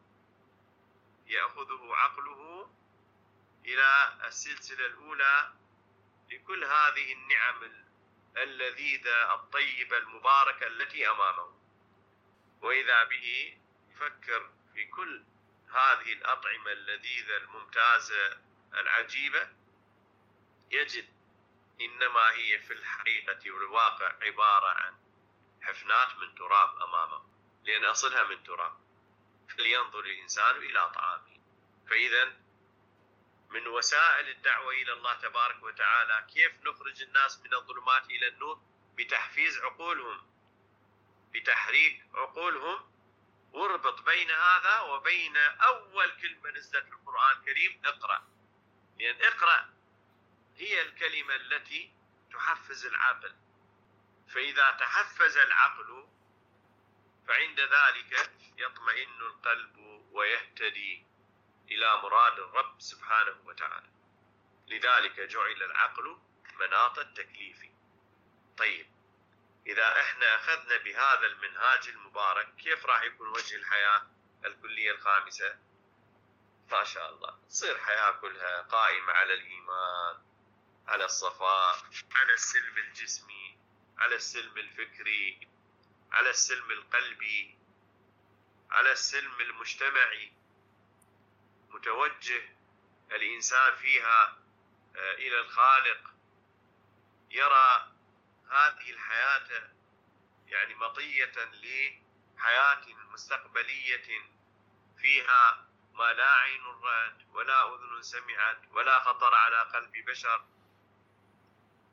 يأخذه عقله إلى السلسلة الأولى لكل هذه النعم اللذيذة الطيبة المباركة التي أمامه. وإذا به يفكر في كل هذه الأطعمة اللذيذة الممتازة العجيبة، يجد إنما هي في الحقيقة والواقع عبارة عن حفنات من تراب أمامه، لأن أصلها من تراب. فلينظر الإنسان إلى طعامه. فإذا من وسائل الدعوة إلى الله تبارك وتعالى كيف نخرج الناس من الظلمات إلى النور؟ بتحفيز عقولهم، بتحريك عقولهم. واربط بين هذا وبين أول كلمة نزلت في القرآن الكريم: اقرأ. لأن اقرأ هي الكلمة التي تحفز العقل. فإذا تحفز العقل فعند ذلك يطمئن القلب ويهتدي إلى مراد الرب سبحانه وتعالى. لذلك جعل العقل مناط التكليف. طيب، إذا احنا أخذنا بهذا المنهاج المبارك، كيف راح يكون وجه الحياة الكلية الخامسة؟ ما شاء الله تصير حياة كلها قائمة على الإيمان، على الصفاء، على السلم الجسمي، على السلم الفكري، على السلم القلبي، على السلم المجتمعي. متوجه الإنسان فيها إلى الخالق، يرى هذه الحياة يعني مطية لحياة مستقبلية فيها ما لا عين رأت ولا أذن سمعت ولا خطر على قلب بشر.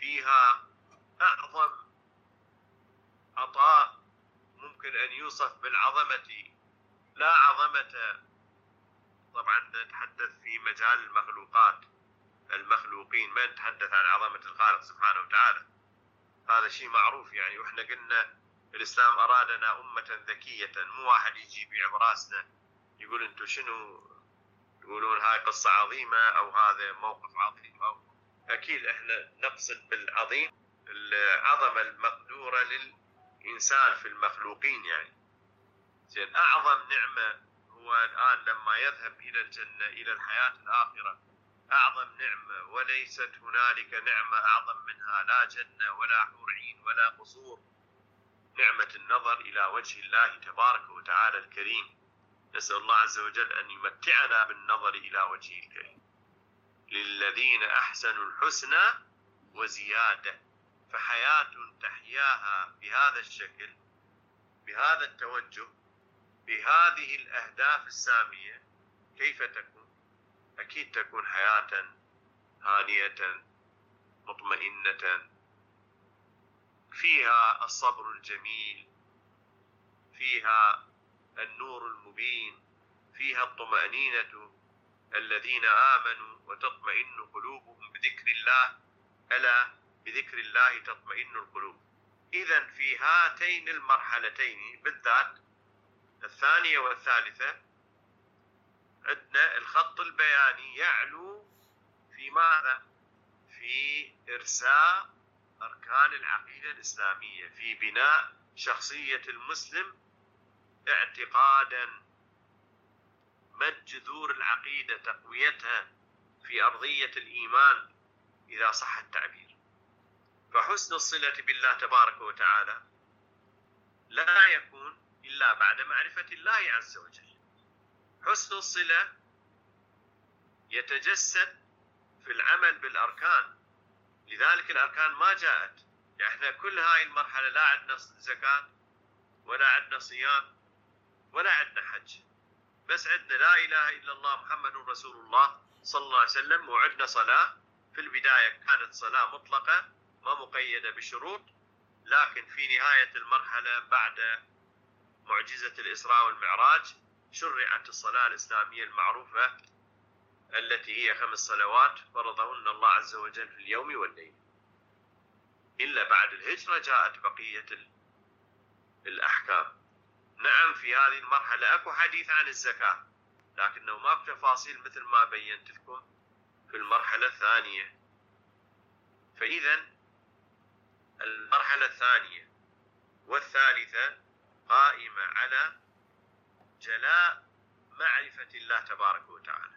فيها أعظم عطاء ممكن أن يوصف بالعظمة، لا عظمة طبعا نتحدث في مجال المخلوقات المخلوقين، ما نتحدث عن عظمة الخالق سبحانه وتعالى، هذا شيء معروف يعني. وإحنا قلنا الإسلام أرادنا أمة ذكية، مو واحد يجي بيع براسنا يقول أنتم شنو يقولون هاي قصة عظيمة أو هذا موقف عظيم. أو أكيد إحنا نقصد بالعظيم العظمة المقدورة للإنسان في المخلوقين يعني. زين، أعظم نعمة هو الآن لما يذهب إلى الجنة إلى الحياة الآخرة، أعظم نعمة وليست هنالك نعمة أعظم منها، لا جنة ولا حور عين ولا قصور، نعمة النظر إلى وجه الله تبارك وتعالى الكريم. نسأل الله عز وجل أن يمتعنا بالنظر إلى وجهه الكريم. للذين أحسنوا الحسنى وزيادة. فحياة تحياها بهذا الشكل، بهذا التوجه، بهذه الأهداف السامية، كيف تكون؟ أكيد تكون حياة هانئة مطمئنة، فيها الصبر الجميل، فيها النور المبين، فيها الطمأنينة. الذين آمنوا وتطمئن قلوبهم بذكر الله، ألا بذكر الله تطمئن القلوب. إذن في هاتين المرحلتين بالذات الثانية والثالثة عندنا الخط البياني يعلو في ماذا؟ في إرساء أركان العقيدة الإسلامية، في بناء شخصية المسلم اعتقادا، مد جذور العقيدة، تقويتها في أرضية الإيمان إذا صح التعبير. فحسن الصلة بالله تبارك وتعالى لا يكون إلا بعد معرفة الله عز وجل. حسن الصلة يتجسد في العمل بالأركان، لذلك الأركان ما جاءت. يعني احنا كل هاي المرحلة لا عندنا زكاة ولا عندنا صيام ولا عندنا حج، بس عندنا لا إله إلا الله محمد رسول الله صلى الله عليه وسلم، وعندنا صلاة. في البداية كانت صلاة مطلقة ما مقيدة بشروط، لكن في نهاية المرحلة بعد معجزة الإسراء والمعراج شرعت الصلاة الإسلامية المعروفة التي هي خمس صلوات فرضهن الله عز وجل في اليوم والليل. إلا بعد الهجرة جاءت بقية الأحكام. نعم، في هذه المرحلة أكو حديث عن الزكاة، لكنه ماكو تفاصيل مثل ما بينت لكم في المرحلة الثانية. فإذا المرحلة الثانية والثالثة قائمة على جلاء معرفة الله تبارك وتعالى.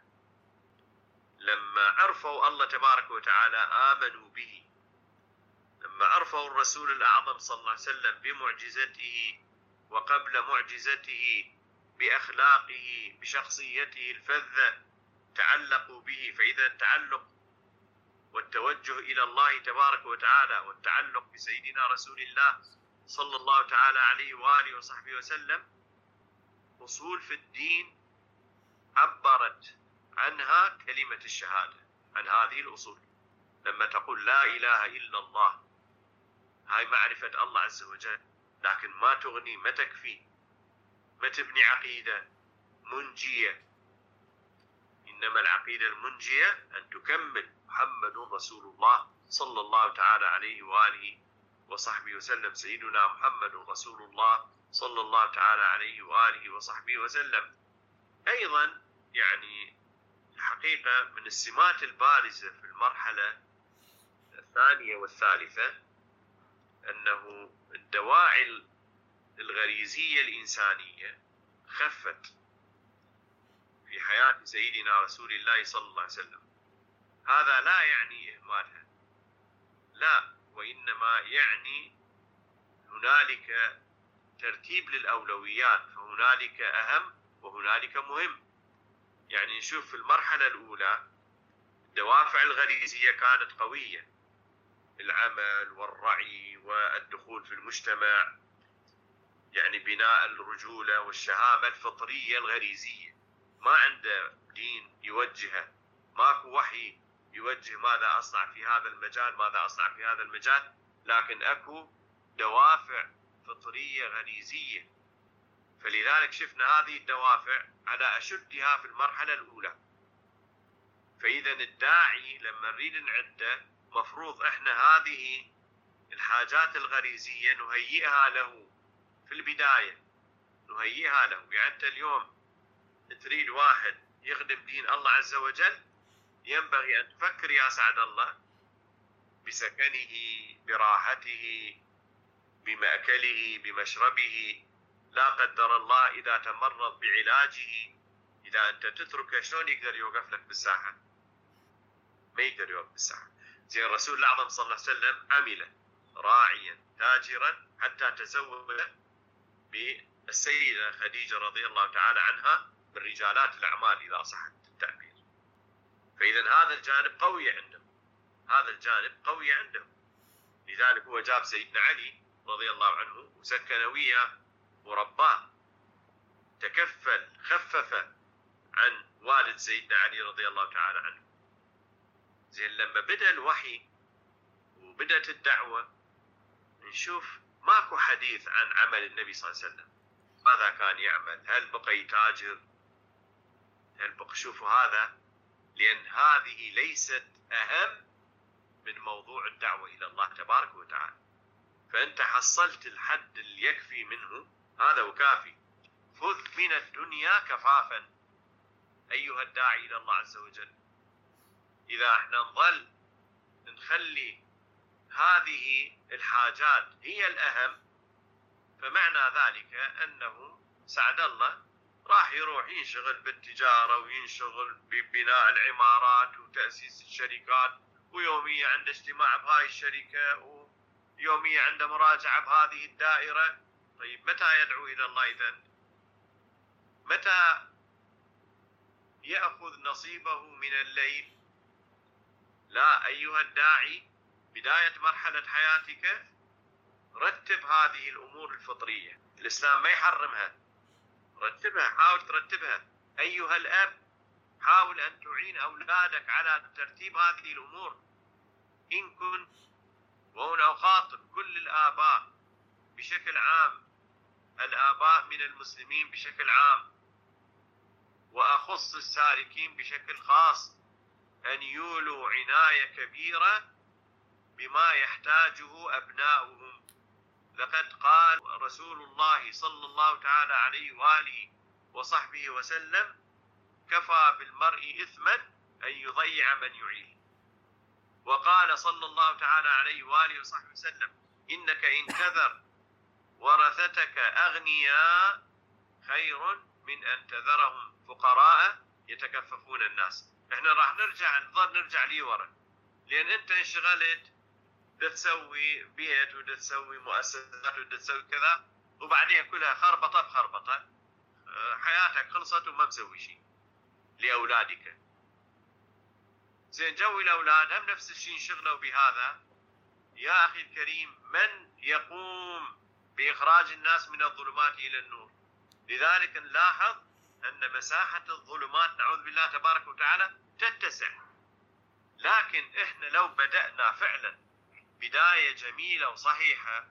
لما عرفوا الله تبارك وتعالى آمنوا به، لما عرفوا الرسول الأعظم صلى الله عليه وسلم بمعجزته وقبل معجزته بأخلاقه بشخصيته الفذة تعلقوا به. فإذا التعلق والتوجه إلى الله تبارك وتعالى والتعلق بسيدنا رسول الله صلى الله تعالى عليه وآله وصحبه وسلم أصول في الدين عبرت عنها كلمة الشهادة، عن هذه الأصول. لما تقول لا إله إلا الله، هاي معرفة الله عز وجل، لكن ما تغني، ما تكفي، ما تبني عقيدة منجية. إنما العقيدة المنجية أن تكمل محمد رسول الله صلى الله تعالى عليه وآله وصحبه وسلم. سيدنا محمد رسول الله صلى الله تعالى عليه وآله وصحبه وسلم. أيضا يعني الحقيقة من السمات البارزة في المرحلة الثانية والثالثة أنه الدواعي الغريزية الإنسانية خفت في حياة سيدنا رسول الله صلى الله عليه وسلم. هذا لا يعني إهمالها، لا، وإنما يعني هنالك ترتيب للأولويات، فهنالك أهم وهنالك مهم. يعني نشوف في المرحلة الأولى الدوافع الغريزية كانت قوية، العمل والرعي والدخول في المجتمع، يعني بناء الرجولة والشهامة الفطرية الغريزية. ما عنده دين يوجهه، ماكو وحي يوجه ماذا أصنع في هذا المجال، ماذا أصنع في هذا المجال، لكن أكو دوافع فطرية غريزية. فلذلك شفنا هذه الدوافع على أشدها في المرحلة الأولى. فإذا الداعي لما نريد نعده مفروض إحنا هذه الحاجات الغريزية نهيئها له في البداية، نهيئها له. يعني أنت اليوم تريد واحد يخدم دين الله عز وجل، ينبغي أن تفكر يا سعد الله بسكنه، براحته، بمأكله، بمشربه. لا قدر الله إذا تمرض بعلاجه، إذا أنت تتركه شلون يقدر يوقف لك بالساحة؟ ما يقدر يوقف بالساحة. زي الرسول الأعظم صلى الله عليه وسلم عمل راعيا تاجرا حتى تزوج بالسيدة خديجة رضي الله تعالى عنها من رجالات الأعمال إذا صح التعبير. فإذا هذا الجانب قوي عندهم، هذا الجانب قوي عندهم. لذلك هو جاب سيدنا علي رضي الله عنه وسكن وياه ورباه، تكفل خفف عن والد سيدنا علي رضي الله تعالى عنه. زين لما بدأ الوحي وبدأت الدعوة نشوف ماكو حديث عن عمل النبي صلى الله عليه وسلم، ماذا كان يعمل، هل بقى يتاجر، هل بقى. شوفوا هذا، لأن هذه ليست أهم من موضوع الدعوة إلى الله تبارك وتعالى. فأنت حصلت الحد اللي يكفي منه، هذا وكافي. خذ من الدنيا كفافا أيها الداعي إلى الله عز وجل. إذا احنا نظل نخلي هذه الحاجات هي الأهم، فمعنى ذلك أنه سعد الله راح يروح ينشغل بالتجارة وينشغل ببناء العمارات وتأسيس الشركات، ويوميا عنده اجتماع بهاي الشركة، ويوميا عنده مراجعة بهذه الدائرة. طيب متى يدعو إلى الله إذن؟ متى يأخذ نصيبه من الليل؟ لا أيها الداعي، بداية مرحلة حياتك رتب هذه الأمور الفطرية، الإسلام ما يحرمها، رتبها، حاول ترتبها. أيها الأب، حاول أن تعين أولادك على ترتيب هذه الأمور. إن كنت، وهنا أخاطب كل الآباء بشكل عام، الآباء من المسلمين بشكل عام، وأخص السالكين بشكل خاص، أن يولوا عناية كبيرة بما يحتاجه أبناؤهم. لقد قال رسول الله صلى الله تعالى عليه وآله وصحبه وسلم: كفى بالمرء إثما أن يضيع من يعين. وقال صلى الله تعالى عليه وآله وصحبه وسلم: إنك إن تذر ورثتك أغنياء خير من أن تذرهم فقراء يتكففون الناس. احنا راح نرجع نظل نرجع لي ورا، لأن أنت انشغلت بدك تسوي بيت وبدك تسوي مؤسسات وبدك تسوي كذا، وبعدين كلها خربطة بخربطة، حياتك خلصت وما مسوي شيء لأولادك. زين جو الأولاد هم نفس الشيء انشغلوا بهذا. يا أخي الكريم، من يقوم بإخراج الناس من الظلمات إلى النور؟ لذلك نلاحظ أن مساحة الظلمات نعوذ بالله تبارك وتعالى تتسع. لكن إحنا لو بدأنا فعلا بداية جميلة وصحيحة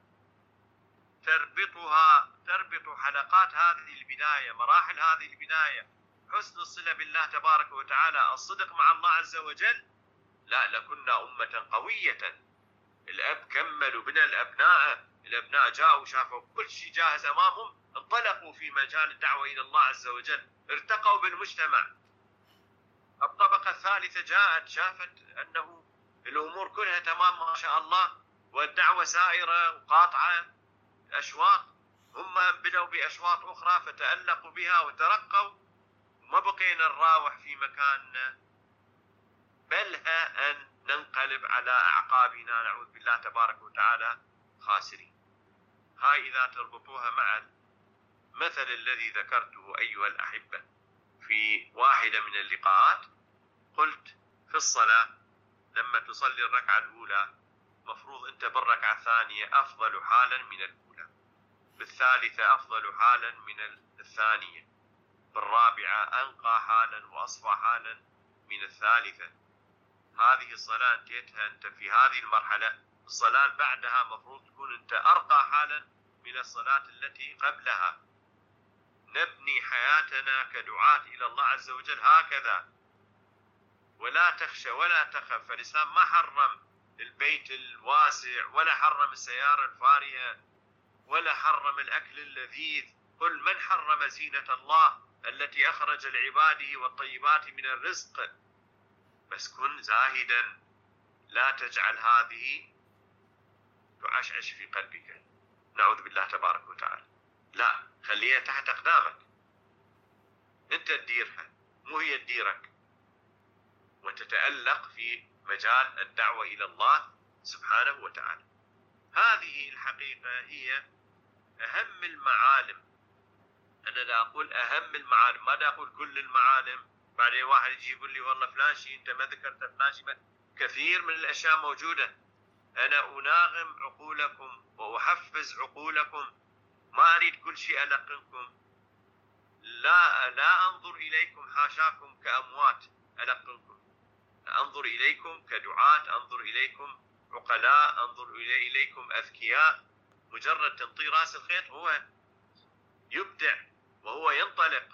تربطها تربط حلقات هذه البداية، مراحل هذه البداية، حسن الصلة بالله تبارك وتعالى، الصدق مع الله عز وجل، لا لكنا أمة قوية. الأب كمل وبنى الأبناء، الأبناء جاءوا شافوا كل شيء جاهز أمامهم، انطلقوا في مجال الدعوة إلى الله عز وجل، ارتقوا بالمجتمع. الطبقة الثالثة جاءت شافت أنه الأمور كلها تمام ما شاء الله، والدعوة سائرة وقاطعة أشواط، هم بدأوا بأشواط أخرى فتألقوا بها وترقوا، ما بقينا نراوح في مكاننا، بل ها أن ننقلب على أعقابنا نعوذ بالله تبارك وتعالى خاسرين. هاي إذا تربطوها مع المثل الذي ذكرته أيها الأحبة في واحدة من اللقاءات، قلت في الصلاة لما تصلي الركعة الأولى مفروض أنت بالركعة الثانية أفضل حالا من الأولى، بالثالثة أفضل حالا من الثانية، بالرابعة أنقى حالا وأصفى حالا من الثالثة، هذه الصلاة انتهيتها أنت في هذه المرحلة، الصلاة بعدها مفروض تكون أنت أرقى حالا من الصلاة التي قبلها. نبني حياتنا كدعاة إلى الله عز وجل هكذا، ولا تخشى ولا تخف. فالإسلام ما حرم البيت الواسع، ولا حرم السيارة الفارهة، ولا حرم الأكل اللذيذ. قل من حرم زينة الله التي أخرج لعباده والطيبات من الرزق. بس كن زاهدا، لا تجعل هذه تعشعش في قلبك، نعوذ بالله تبارك وتعالى. لا، خليها تحت أقدامك، أنت تديرها مو هي تديرك، وتتألق في مجال الدعوة إلى الله سبحانه وتعالى. هذه الحقيقة هي أهم المعالم. أنا لا أقول أهم المعالم، ما دا أقول كل المعالم. بعدين واحد يجي يقول لي والله فلان شيء أنت ما ذكرت، فلان شيء. كثير من الأشياء موجودة. أنا أناغم عقولكم وأحفز عقولكم، ما أريد كل شيء ألقنكم. لا لا أنظر إليكم حاشاكم كأموات ألقنكم، أنظر إليكم كدعاة، أنظر إليكم عقلاء، أنظر إليكم أذكياء. مجرد تنطي راس الخيط هو يبدع وهو ينطلق.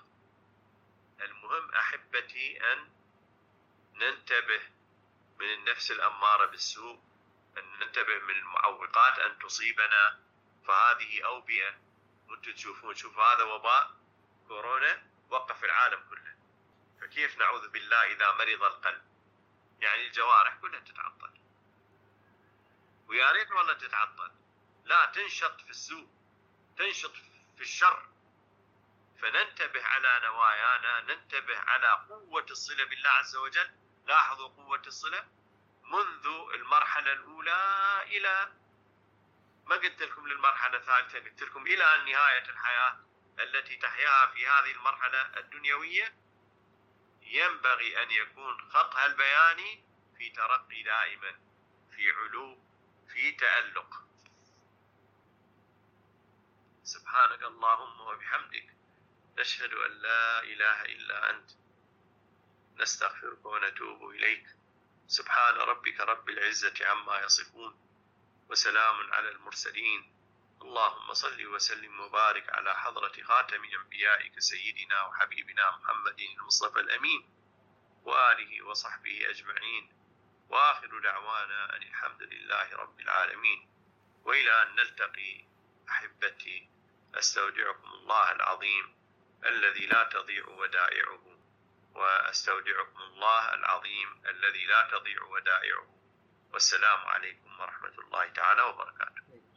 المهم أحبتي أن ننتبه من النفس الأمارة بالسوء، أن ننتبه من المعوقات أن تصيبنا. فهذه أوبئة، وانتم تشوفون، شوف هذا وباء كورونا وقف العالم كله. فكيف نعوذ بالله إذا مرض القلب؟ يعني الجوارح كلها تتعطل، ويا ريت والله تتعطل، لا تنشط في السوء، تنشط في الشر. فننتبه على نوايانا، ننتبه على قوة الصلة بالله عز وجل. لاحظوا قوة الصلة منذ المرحلة الأولى إلى ما قلت لكم للمرحلة الثالثة، قلت لكم إلى نهاية الحياة التي تحياها في هذه المرحلة الدنيوية. ينبغي أن يكون خطها البياني في ترقي دائما، في علو، في تألق. سبحانك اللهم وبحمدك، نشهد أن لا إله إلا أنت، نستغفرك ونتوب إليك. سبحان ربك رب العزة عما يصفون، وسلام على المرسلين. اللهم صل وسلم وبارك على حضرة خاتم أنبيائك سيدنا وحبيبنا محمد المصطفى الأمين، وآله وصحبه أجمعين. وآخر دعوانا أن الحمد لله رب العالمين. وإلى أن نلتقي أحبتي، أستودعكم الله العظيم الذي لا تضيع ودائعه، وأستودعكم الله العظيم الذي لا تضيع ودائعه. والسلام عليكم ورحمة الله تعالى وبركاته.